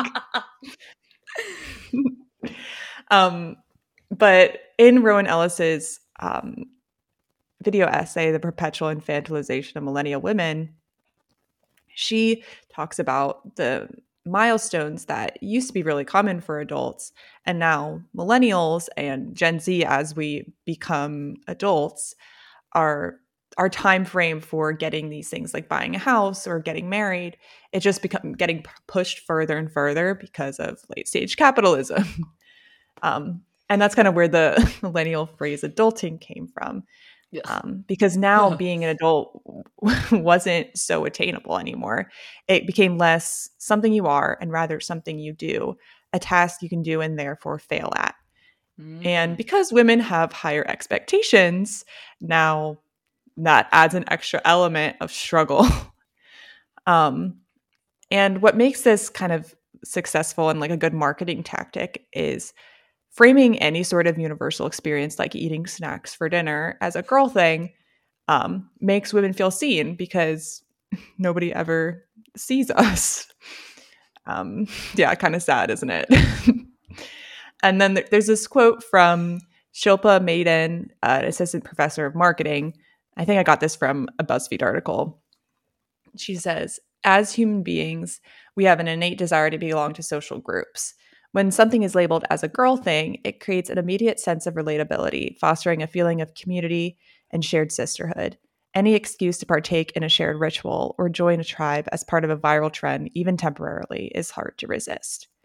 um, but in Rowan Ellis's um, video essay, The Perpetual Infantilization of Millennial Women, she talks about the milestones that used to be really common for adults, and now millennials and Gen Z, as we become adults, are our time frame for getting these things like buying a house or getting married, it just become getting p- pushed further and further because of late stage capitalism. um, and that's kind of where the millennial phrase adulting came from. Yes. Um, because now being an adult wasn't so attainable anymore. It became less something you are and rather something you do, a task you can do and therefore fail at. Mm. And because women have higher expectations, now that adds an extra element of struggle. um, and what makes this kind of successful and like a good marketing tactic is framing any sort of universal experience like eating snacks for dinner as a girl thing, um, makes women feel seen because nobody ever sees us. Um, yeah, kind of sad, isn't it? And then th- there's this quote from Shilpa Maiden, uh, an assistant professor of marketing. I think I got this from a BuzzFeed article. She says, as human beings, we have an innate desire to belong to social groups. When something is labeled as a girl thing, it creates an immediate sense of relatability, fostering a feeling of community and shared sisterhood. Any excuse to partake in a shared ritual or join a tribe as part of a viral trend, even temporarily, is hard to resist.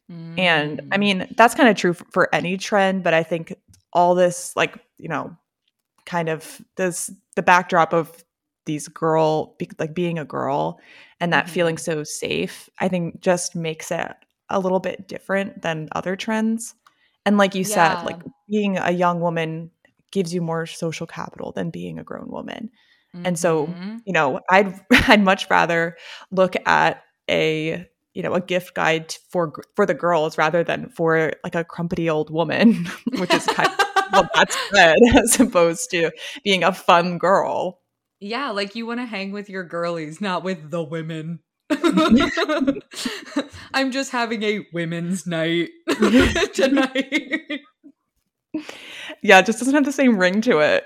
And I Mm. mean, that's kind of true for, for any trend, but I think all this, like, you know, kind of this, the backdrop of these girl, be, like being a girl and that feeling Mhm. so safe, I think just makes it a little bit different than other trends. And like you said, Yeah. like being a young woman gives you more social capital than being a grown woman. And so, Mhm. you know, I'd I'd much rather look at a, you know, a gift guide for for the girls rather than for like a crumpety old woman, which is kind of what that's said as opposed to being a fun girl. Yeah, like you wanna hang with your girlies, not with the women. I'm just having a women's night tonight. Yeah, it just doesn't have the same ring to it.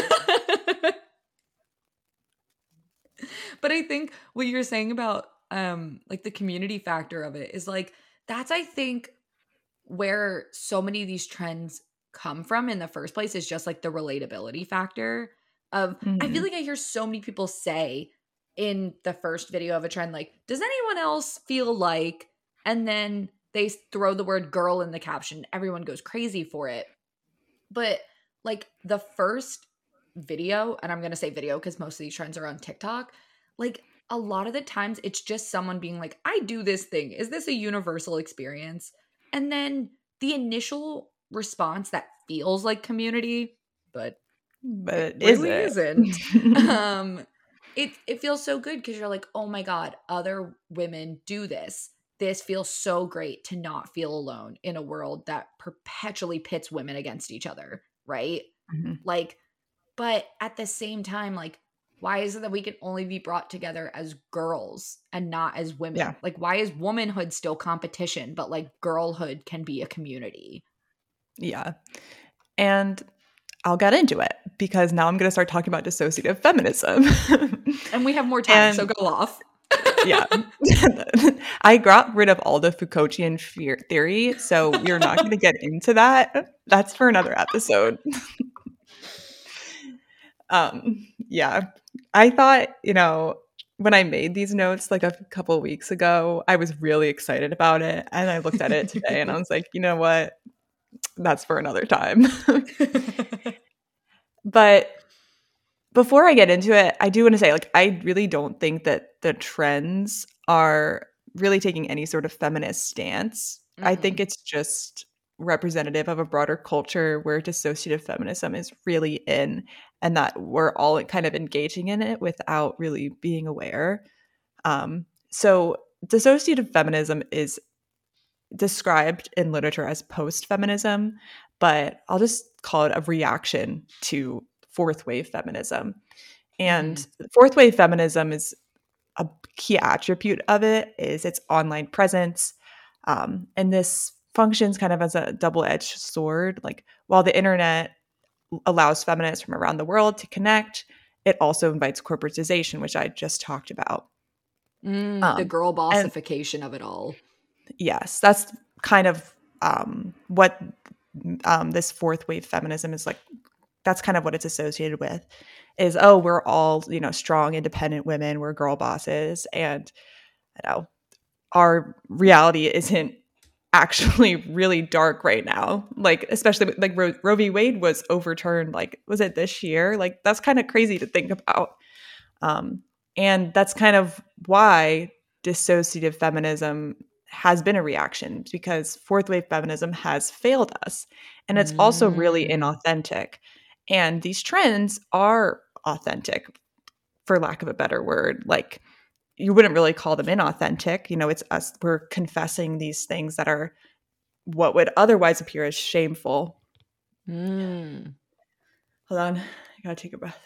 But I think what you're saying about, um, like, the community factor of it is, like, that's, I think, where so many of these trends come from in the first place is just, like, the relatability factor of I feel Mhm. like I hear so many people say in the first video of a trend, like, "Does anyone else feel like," and then they s throw the word "girl" in the caption, everyone goes crazy for it. But, like, the first video, and I'm gonna say video because most of these trends are on TikTok, like, a lot of the times it's just someone being like, "I do this thing. Is this a universal experience?" And then the initial response that feels like community, but it But is really it? isn't. Um, it it feels so good because 'cause you're like, "Oh my god, other women do this. This feels so great to not feel alone in a world that perpetually pits women against each other," right? Mhm. Like, but at the same time, like, why is it that we can only be brought together as girls and not as Yeah. women? Like, why is womanhood still competition, but like girlhood can be a community? Yeah. And I'll get into it because now I'm going to start talking about dissociative feminism. And we have more time, so And go off. yeah, I got rid of all the Foucaultian fear theory, so we're not going to get into that. That's for another episode. Um, yeah, I thought, you know, when I made these notes like a couple weeks ago, I was really excited about it. And I looked at it today and I was like, you know what? That's for another time. But before I get into it, I do want to say, like, I really don't think that the trends are really taking any sort of feminist stance. I think Mm-mm. it's just representative of a broader culture where dissociative feminism is really in and that we're all kind of engaging in it without really being aware. Um, so, dissociative feminism is described in literature as post feminism, but I'll just call it a reaction to fourth wave feminism. And Mhm. fourth wave feminism is a key attribute of it is its online presence. Um, and this functions kind of as a double-edged sword. Like while the internet allows feminists from around the world to connect, it also invites corporatization, which I just talked about. Mm, the Um, girl and bossification of it all. yes, that's kind of um, what um, this fourth wave feminism is like. That's kind of what it's associated with is, oh, we're all, you know, strong, independent women. We're girl bosses. And, you know, our reality isn't actually really dark right now. Like, especially like Ro- Roe v. Wade was overturned. Like, was it this year? Like, that's kind of crazy to think about. Um, and that's kind of why dissociative feminism has been a reaction because fourth wave feminism has failed us. And it's also really Mm. inauthentic. And these trends are authentic, for lack of a better word. Like, you wouldn't really call them inauthentic. You know, it's us, we're confessing these things that are what would otherwise appear as shameful. Mm. Hold on. I gotta take a breath.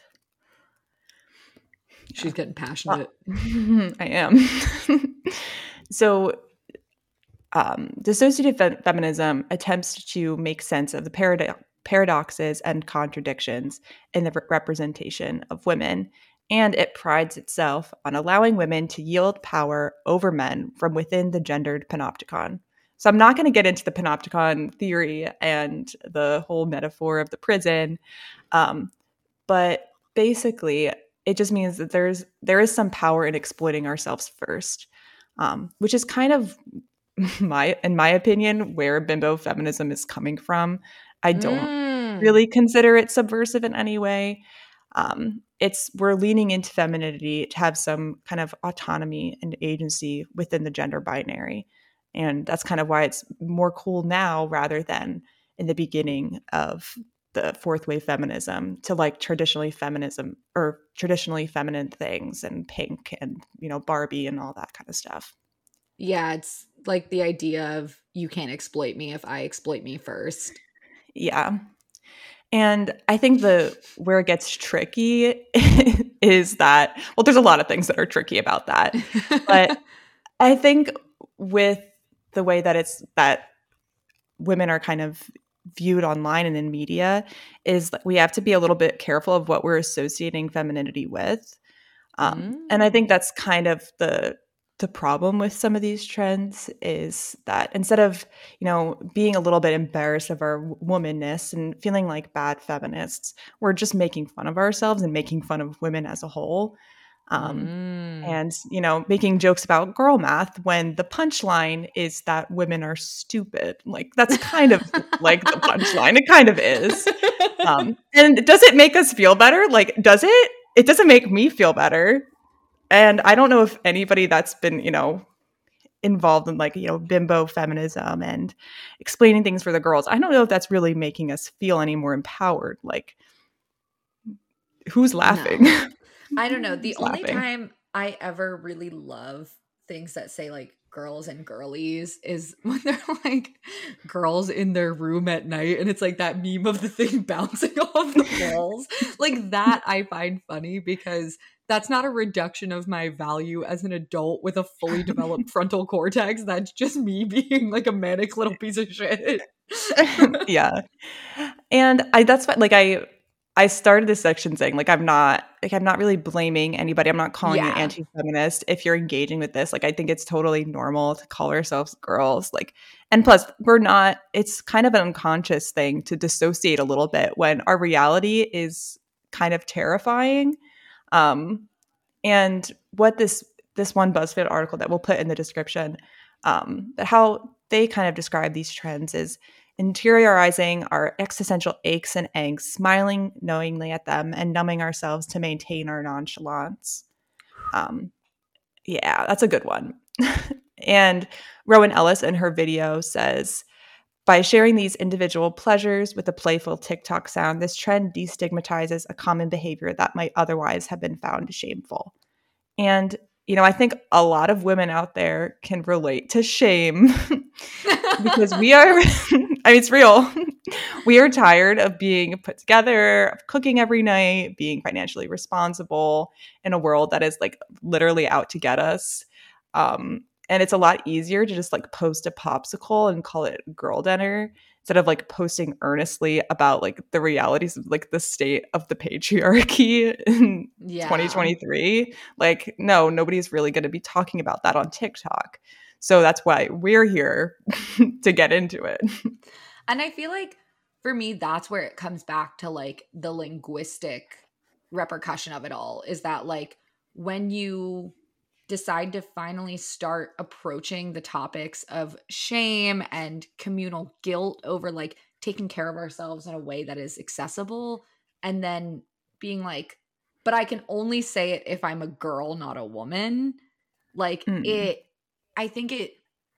She's getting Uh, passionate. I am. So, um, dissociative fe- feminism attempts to make sense of the parado- paradoxes and contradictions in the re- representation of women, and it prides itself on allowing women to yield power over men from within the gendered panopticon. So, I'm not going to get into the panopticon theory and the whole metaphor of the prison, um, but basically, it just means that there's there is some power in exploiting ourselves first, um, which is kind of my in my opinion, where bimbo feminism is coming from. I don't Mm. really consider it subversive in any way. Um, it's we're leaning into femininity to have some kind of autonomy and agency within the gender binary. And that's kind of why it's more cool now rather than in the beginning of the fourth wave feminism to like traditionally feminism or traditionally feminine things and pink and, you know, Barbie and all that kind of stuff. Yeah, it's like the idea of you can't exploit me if I exploit me first. Yeah. And I think the where it gets tricky is that, well, there's a lot of things that are tricky about that. But I think with the way that it's that women are kind of viewed online and in media is that we have to be a little bit careful of what we're associating femininity with. Um, mm. And I think that's kind of the the problem with some of these trends is that instead of, you know, being a little bit embarrassed of our womanness and feeling like bad feminists, we're just making fun of ourselves and making fun of women as a whole. Um, Mm. and, you know, making jokes about girl math when the punchline is that women are stupid. Like, that's kind of like the punchline. It kind of is. Um, and does it make us feel better? Like, does it? It doesn't make me feel better. And I don't know if anybody that's been, you know, involved in like, you know, bimbo feminism and explaining things for the girls, I don't know if that's really making us feel any more empowered. Like, who's laughing? No. I don't know. The Who's only laughing? time I ever really love things that say like girls and girlies is when they're like girls in their room at night and it's like that meme of the thing bouncing off the walls. Like that I find funny because that's not a reduction of my value as an adult with a fully developed frontal cortex. That's just me being like a manic little piece of shit. Yeah. And I that's what like I I started this section saying like I'm not like I'm not really blaming anybody. I'm not calling you Yeah. anti-feminist if you're engaging with this. Like I think it's totally normal to call ourselves girls. Like and plus we're not it's kind of an unconscious thing to dissociate a little bit when our reality is kind of terrifying. Um and what this this one BuzzFeed article that we'll put in the description, um, that how they kind of describe these trends is interiorizing our existential aches and angst, smiling knowingly at them, and numbing ourselves to maintain our nonchalance. Um, yeah, that's a good one. And Rowan Ellis in her video says, by sharing these individual pleasures with a playful TikTok sound, this trend destigmatizes a common behavior that might otherwise have been found shameful. And, you know, I think a lot of women out there can relate to shame because we are, I mean, it's real. We are tired of being put together, of cooking every night, being financially responsible in a world that is like literally out to get us. Um, and it's a lot easier to just like post a popsicle and call it girl dinner instead of like posting earnestly about like the realities of like the state of the patriarchy in Yeah. twenty twenty-three. Like, no, nobody's really going to be talking about that on TikTok. So that's why we're here to get into it. And I feel like for me, that's where it comes back to like the linguistic repercussion of it all is that like when you decide to finally start approaching the topics of shame and communal guilt over like taking care of ourselves in a way that is accessible and then being like, but I can only say it if I'm a girl, not a woman. Like Mm. it, I think it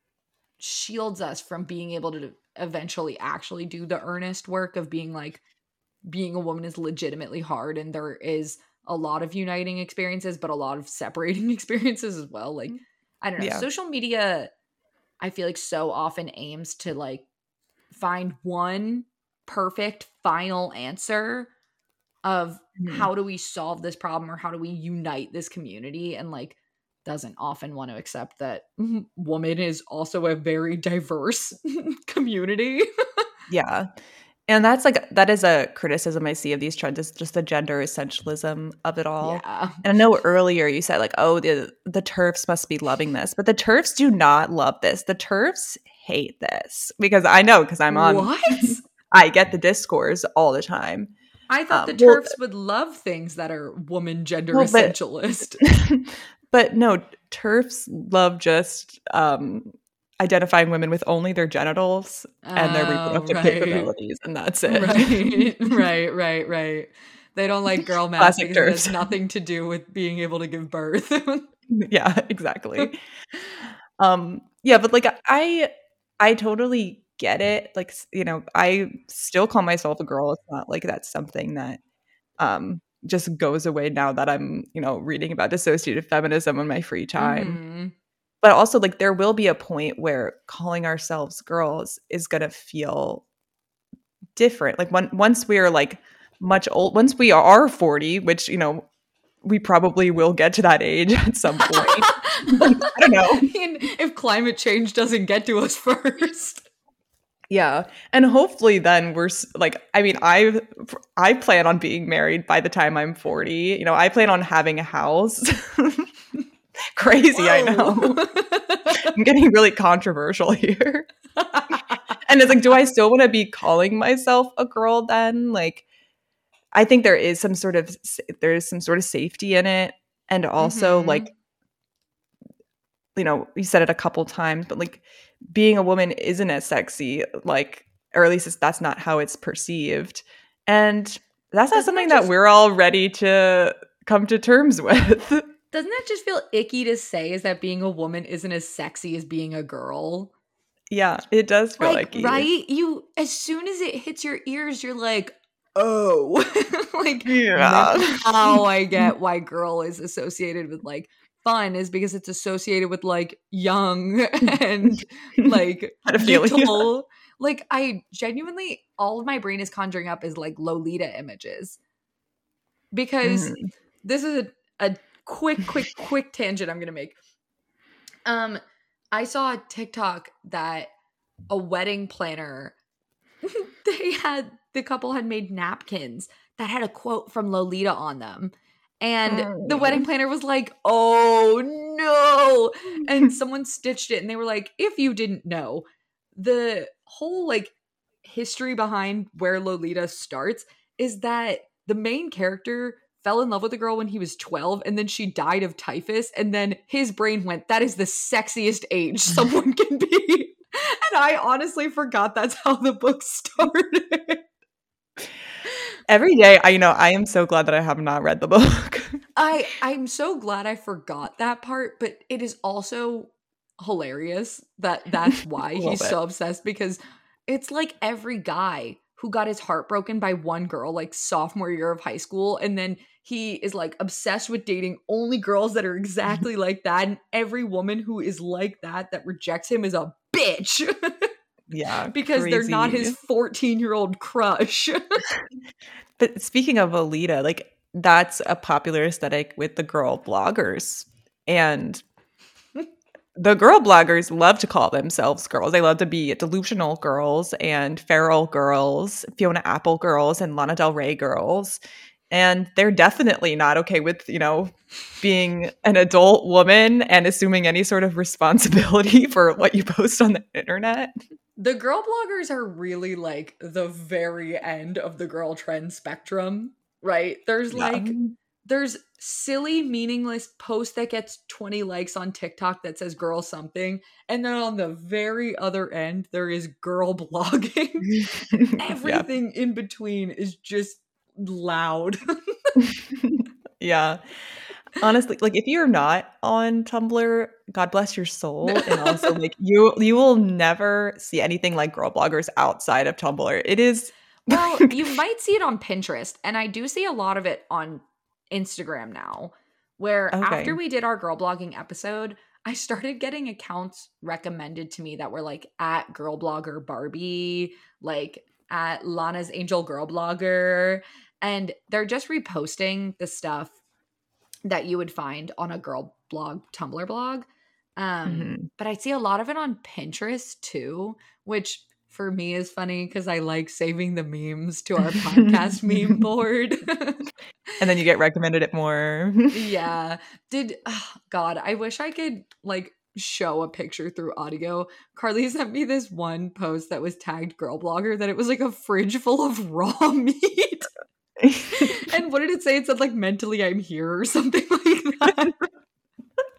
shields us from being able to eventually actually do the earnest work of being like, being a woman is legitimately hard and there is a lot of uniting experiences, but a lot of separating experiences as well. Like, I don't know, Yeah. social media, I feel like so often aims to like find one perfect final answer of Mhm. how do we solve this problem or how do we unite this community, and like doesn't often want to accept that woman is also a very diverse community. Yeah. And that's like that is a criticism I see of these trends is just the gender essentialism of it all. Yeah. And I know earlier you said like, oh, the the TERFs must be loving this, but the TERFs do not love this. The TERFs hate this because I know because I'm on. What? I get the discourse all the time. I thought Um, the well, TERFs would love things that are woman gender well, but essentialist. but no, TERFs love just um, identifying women with only their genitals and their Oh, reproductive right. capabilities, and that's it. Right, right, right, right. They don't like girl math Classic because it has TERFs. nothing to do with being able to give birth. Yeah, exactly. Um, yeah, but, like, I I totally get it. Like, s you know, I still call myself a girl. It's not like that's something that, um, just goes away now that I'm, you know, reading about dissociative feminism in my free time. Mhm. But also, like, there will be a point where calling ourselves girls is gonna feel different. Like, on once we're, like, much old once we are forty, which, you know, we probably will get to that age at some point. Like, I don't know. And if climate change doesn't get to us first. Yeah, and hopefully then we're s like, I mean, I I plan on being married by the time I'm forty. You know, I plan on having a house. Crazy, I know. Whoa. I'm getting really controversial here. And it's like, do I still wanna be calling myself a girl then? Like, I think there is some sort of s there is some sort of safety in it, and also, like, Mhm. you know, you said it a couple times, but, like, being a woman isn't as sexy, like, or at least it's that's not how it's perceived, and that's not Doesn't that something that just we're all ready to come to terms with. doesn't that just feel icky to say, is that being a woman isn't as sexy as being a girl? Yeah, it does feel Like, icky. right? You as soon as it hits your ears, you're like, "Oh." Like, Yeah. now I get why girl is associated with, like, fun is because it's associated with, like, young and, like, Pedophilia. little. Like, I genuinely all of my brain is conjuring up is, like, Lolita images. Because Mhm. this is a a quick, quick, quick tangent I'm gonna make. Um, I saw a TikTok that a wedding planner they had the couple had made napkins that had a quote from Lolita on them. And the wedding Mm. planner was like, "Oh no." And someone stitched it and they were like, "If you didn't know, the whole like history behind where Lolita starts is that the main character fell in love with a girl when he was twelve and then she died of typhus and then his brain went, that is the sexiest age someone can be." And I honestly forgot that's how the book started. Every day, I you know, I am so glad that I have not read the book. I I'm so glad I forgot that part, but it is also hilarious that that's why A little he's bit. so obsessed because it's like every guy who got his heart broken by one girl like sophomore year of high school and then he is like obsessed with dating only girls that are exactly like that and every woman who is like that that rejects him is a bitch Yeah, because they're not his crazy. fourteen-year-old crush. But speaking of Lolita, like, that's a popular aesthetic with the girl bloggers, and the girl bloggers love to call themselves girls. They love to be delusional girls and feral girls, Fiona Apple girls and Lana Del Rey girls. And they're definitely not okay with, you know, being an adult woman and assuming any sort of responsibility for what you post on the internet. The girl bloggers are really like the very end of the girl trend spectrum, right? There's Yeah. like there's silly meaningless post that gets twenty likes on TikTok that says girl something and then on the very other end there is girl blogging. Yeah. Everything in between is just loud. Yeah. Honestly, like, if you're not on Tumblr, God bless your soul, and also, like, you you will never see anything like girl bloggers outside of Tumblr. It is Well, you might see it on Pinterest, and I do see a lot of it on Instagram now, where after Okay. we did our girl blogging episode, I started getting accounts recommended to me that were like at girl blogger Barbie, like at Lana's Angel Girl Blogger, and they're just reposting the stuff that you would find on a girl blog, Tumblr blog. Um, Mhm. but I see a lot of it on Pinterest too, which for me is funny because I like saving the memes to our podcast meme board. And then you get recommended it more. Yeah. Did oh, God, I wish I could like show a picture through audio. Carly sent me this one post that was tagged girl blogger that it was like a fridge full of raw meat. And what did it say? It said like mentally I'm here or something like that.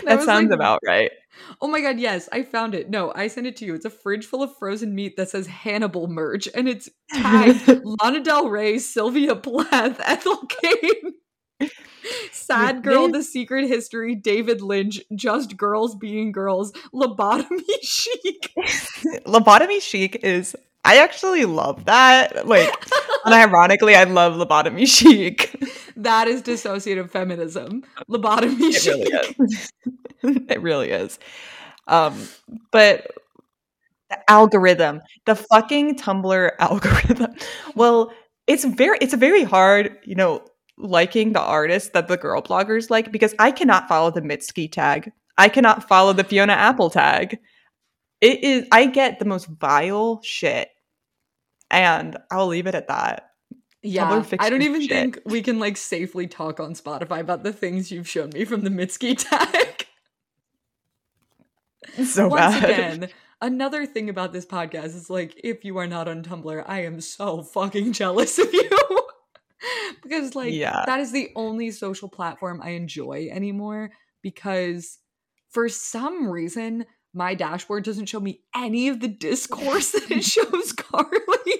that sounds like, about right. Oh my god, yes, I found it. No, I sent it to you. It's a fridge full of frozen meat that says Hannibal merch, and it's tagged Lana Del Rey, Sylvia Plath, Ethel Cain, Sad Girl, The Secret History, David Lynch, Just Girls Being Girls, Lobotomy Chic. Lobotomy Chic is, I actually love that. Like, unironically, I love Lobotomy Chic. That is dissociative feminism. Lobotomy It Chic. really is. It really is. Um, but the algorithm, the fucking Tumblr algorithm. Well, it's very, it's very hard, you know, liking the artists that the girl bloggers like, because I cannot follow the Mitski tag. I cannot follow the Fiona Apple tag. It is, I get the most vile shit, and I'll leave it at that. Yeah, I don't even shit. think we can like safely talk on Spotify about the things you've shown me from the Mitski tag. So Once bad. again, another thing about this podcast is like, if you are not on Tumblr, I am so fucking jealous of you. Because like, yeah. that is the only social platform I enjoy anymore, because for some reason, my dashboard doesn't show me any of the discourse that it shows Carly.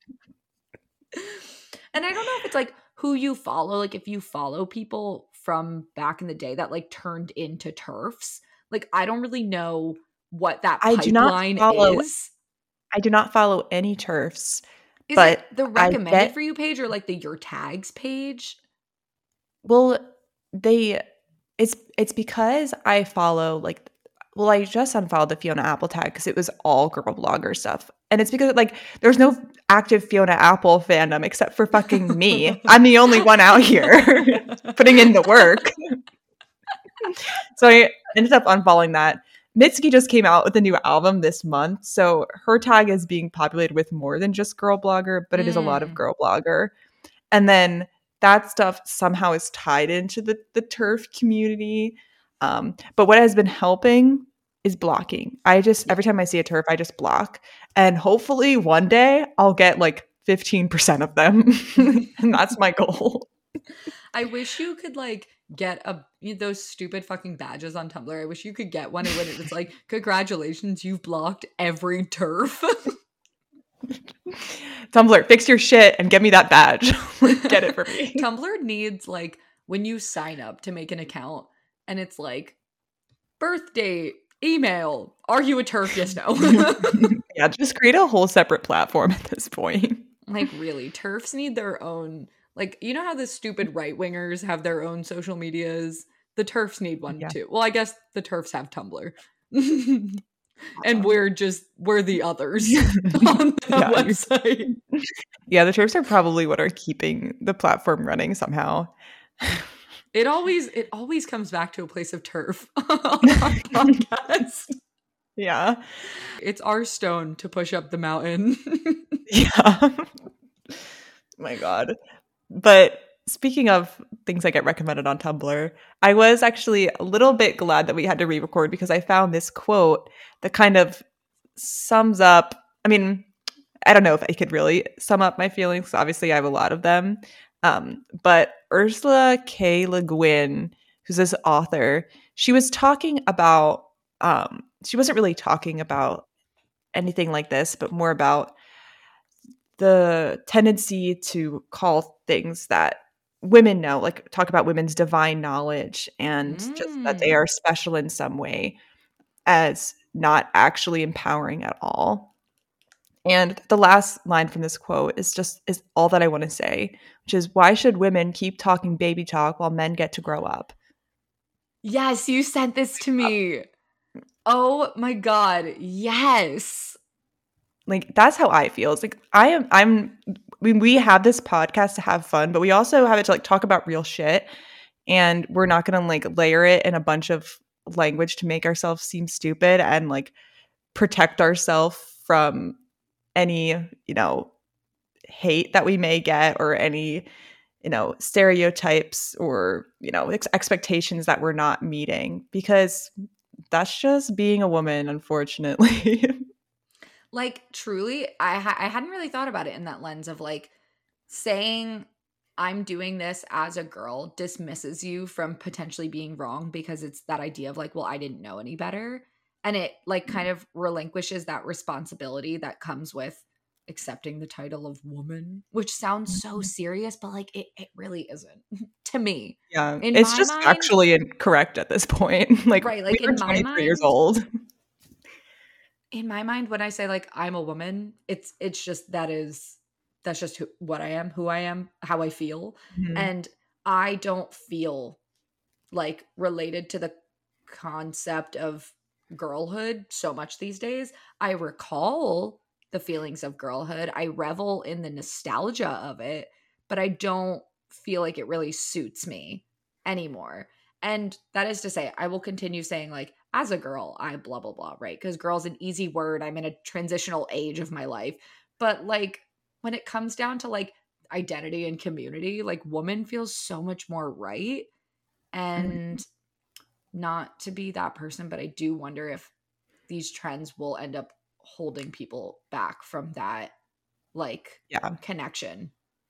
And I don't know if it's like who you follow, like if you follow people from back in the day that like turned into TERFs, like I don't really know what that pipeline I do not follow, is. I do not follow any TERFs. Is but it the recommended get, for you page or like the your tags page? Well, they it's it's because I follow like well, I just unfollowed the Fiona Apple tag because it was all girl blogger stuff. And it's because like there's no active Fiona Apple fandom except for fucking me. I'm the only one out here putting in the work. So I ended up unfollowing that. Mitski just came out with a new album this month, so her tag is being populated with more than just girl blogger, but it mm. is a lot of girl blogger. And then that stuff somehow is tied into the, the TERF community. Um, but what has been helping is blocking. I just, every time I see a TERF, I just block. And hopefully one day I'll get like fifteen percent of them. And that's my goal. I wish you could like get a you know, those stupid fucking badges on Tumblr. I wish you could get one and when it was like, congratulations, you've blocked every TERF. Tumblr, fix your shit and get me that badge. Get it for me. Tumblr needs like when you sign up to make an account and it's like birth date, email, are you a TERF? Yes, no. Yeah, just create a whole separate platform at this point. Like really, TERFs need their own. Like, you know how the stupid right-wingers have their own social medias? The TERFs need one yeah. too. Well, I guess the TERFs have Tumblr. And we're just, we're the others on the yeah. website. Yeah, the TERFs are probably what are keeping the platform running somehow. It always, it always comes back to a place of TERF on our podcast. Yeah. It's our stone to push up the mountain. Yeah. My God. But speaking of things that get recommended on Tumblr, I was actually a little bit glad that we had to re-record because I found this quote that kind of sums up, I mean, I don't know if I could really sum up my feelings. Obviously, I have a lot of them. Um, but Ursula K. Le Guin, who's this author, she was talking about, um, she wasn't really talking about anything like this, but more about the tendency to call things that women know, like talk about women's divine knowledge and mm. just that they are special in some way as not actually empowering at all. And the last line from this quote is just is all that I want to say, which is, why should women keep talking baby talk while men get to grow up? Yes, you sent this to me. Oh my God. Yes. Like, that's how I feel. It's like, I am, I'm, we, we have this podcast to have fun, but we also have it to like talk about real shit. And we're not going to like layer it in a bunch of language to make ourselves seem stupid and like protect ourselves from any, you know, hate that we may get or any, you know, stereotypes or, you know, ex- expectations that we're not meeting, because that's just being a woman, unfortunately. Like, truly, I ha- I hadn't really thought about it in that lens of like saying I'm doing this as a girl dismisses you from potentially being wrong because it's that idea of like, well, I didn't know any better. And it like kind of relinquishes that responsibility that comes with accepting the title of woman, which sounds so Mhm. serious, but like it, it really isn't to me. Yeah, In it's my just mind, factually incorrect at this point. Like, right, we like are in my twenty-three years mind, old. in my mind when I say like I'm a woman, it's it's just that is that's just who, what I am, who I am, how I feel. Mhm. And I don't feel like related to the concept of girlhood so much these days. I recall the feelings of girlhood. I revel in the nostalgia of it, but I don't feel like it really suits me anymore. And that is to say, I will continue saying, like, as a girl, I blah, blah, blah, right? Because girl's an easy word. I'm in a transitional age of my life. But, like, when it comes down to like identity and community, like, woman feels so much more right. Mhm. And not to be that person, but I do wonder if these trends will end up holding people back from that like Yeah. connection.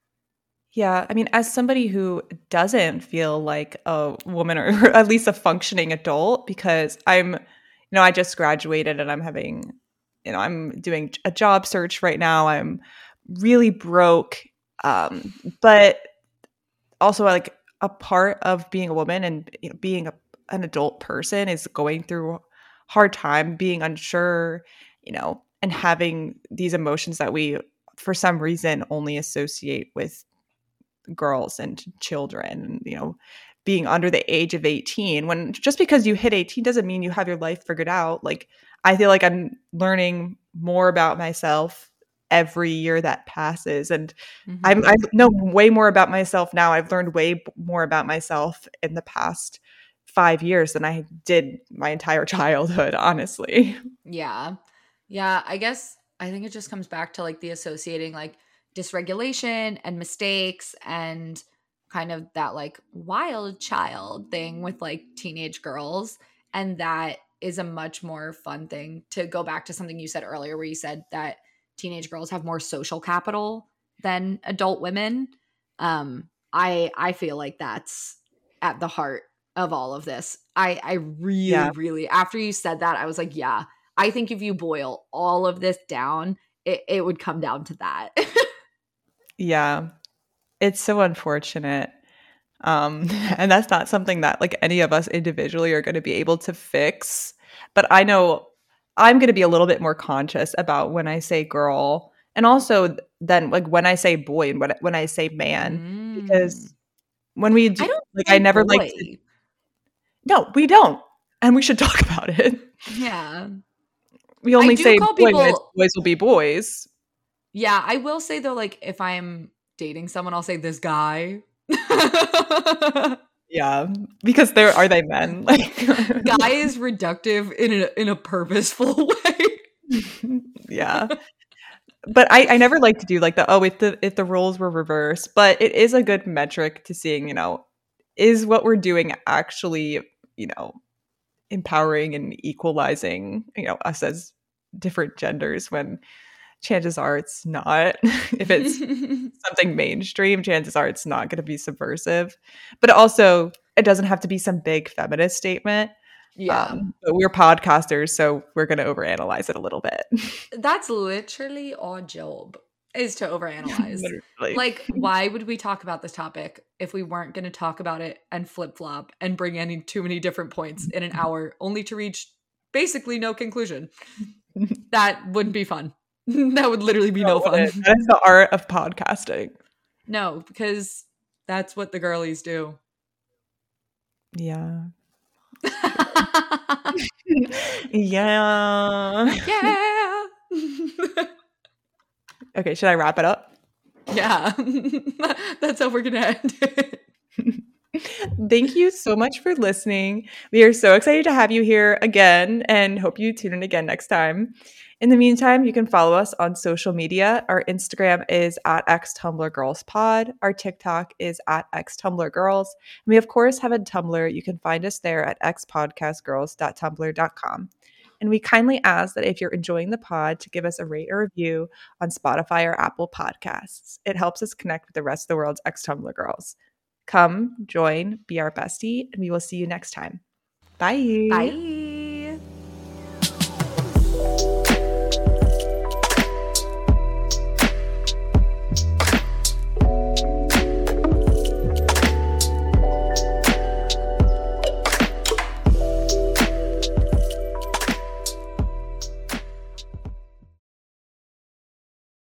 Yeah, I mean, as somebody who doesn't feel like a woman or at least a functioning adult, because I'm, you know, I just graduated and I'm having, you know, I'm doing a job search right now. I'm really broke. Um, but also like a part of being a woman and, you know, being a, an adult person is going through hard time, being unsure, you know, and having these emotions that we for some reason only associate with girls and children, and you know, being under the age of eighteen, when just because you hit eighteen doesn't mean you have your life figured out. Like, I feel like I'm learning more about myself every year that passes, and I'm, I Mm-hmm. know way more about myself now. I've learned way b- more about myself in the past five years than I did my entire childhood, honestly. Yeah. Yeah. I guess I think it just comes back to like the associating like dysregulation and mistakes and kind of that like wild child thing with like teenage girls. And that is a much more fun thing to go back to something you said earlier, where you said that teenage girls have more social capital than adult women. Um, I I feel like that's at the heart of all of this. I I really, Yeah. really after you said that, I was like, yeah, I think if you boil all of this down, it, it would come down to that. Yeah. It's so unfortunate. Um, and that's not something that like any of us individually are going to be able to fix. But I know I'm going to be a little bit more conscious about when I say girl, and also then like when I say boy and when, when I say man, Mm. because when we I do, don't like, I say never like to, boy. no, we don't. And we should talk about it. Yeah. We I only do say call boy when it's people, boys will be boys. yeah, I will say though, like if I'm dating someone, I'll say this guy. Yeah. Because there are they men. Like, Guy is reductive in a in a purposeful way. yeah. But I, I never like to do like the, oh, if the if the roles were reversed, but it is a good metric to seeing, you know, is what we're doing actually, you know, empowering and equalizing, you know, us as different genders, when chances are it's not. If it's something mainstream, chances are it's not going to be subversive. But also, it doesn't have to be some big feminist statement. Yeah. Um, but we're podcasters, so we're going to overanalyze it a little bit. That's literally our job, is to overanalyze. Literally. Like, why would we talk about this topic if we weren't going to talk about it and flip flop and bring any too many different points in an hour only to reach basically no conclusion? That wouldn't be fun. That would literally be no No, it fun. is. That is the art of podcasting. No, because that's what the girlies do. Yeah. Yeah. Yeah. Okay, should I wrap it up? Yeah. That's how we're going to end it. Thank you so much for listening. We are so excited to have you here again and hope you tune in again next time. In the meantime, you can follow us on social media. Our Instagram is at xtumblrgirlspod. Our TikTok is at xtumblrgirls. And we, of course, have a Tumblr. You can find us there at x podcast girls dot tumblr dot com. And we kindly ask that if you're enjoying the pod, to give us a rate or review on Spotify or Apple Podcasts. It helps us connect with the rest of the world's ex-Tumblr girls. Come, join, be our bestie, and we will see you next time. Bye. Bye.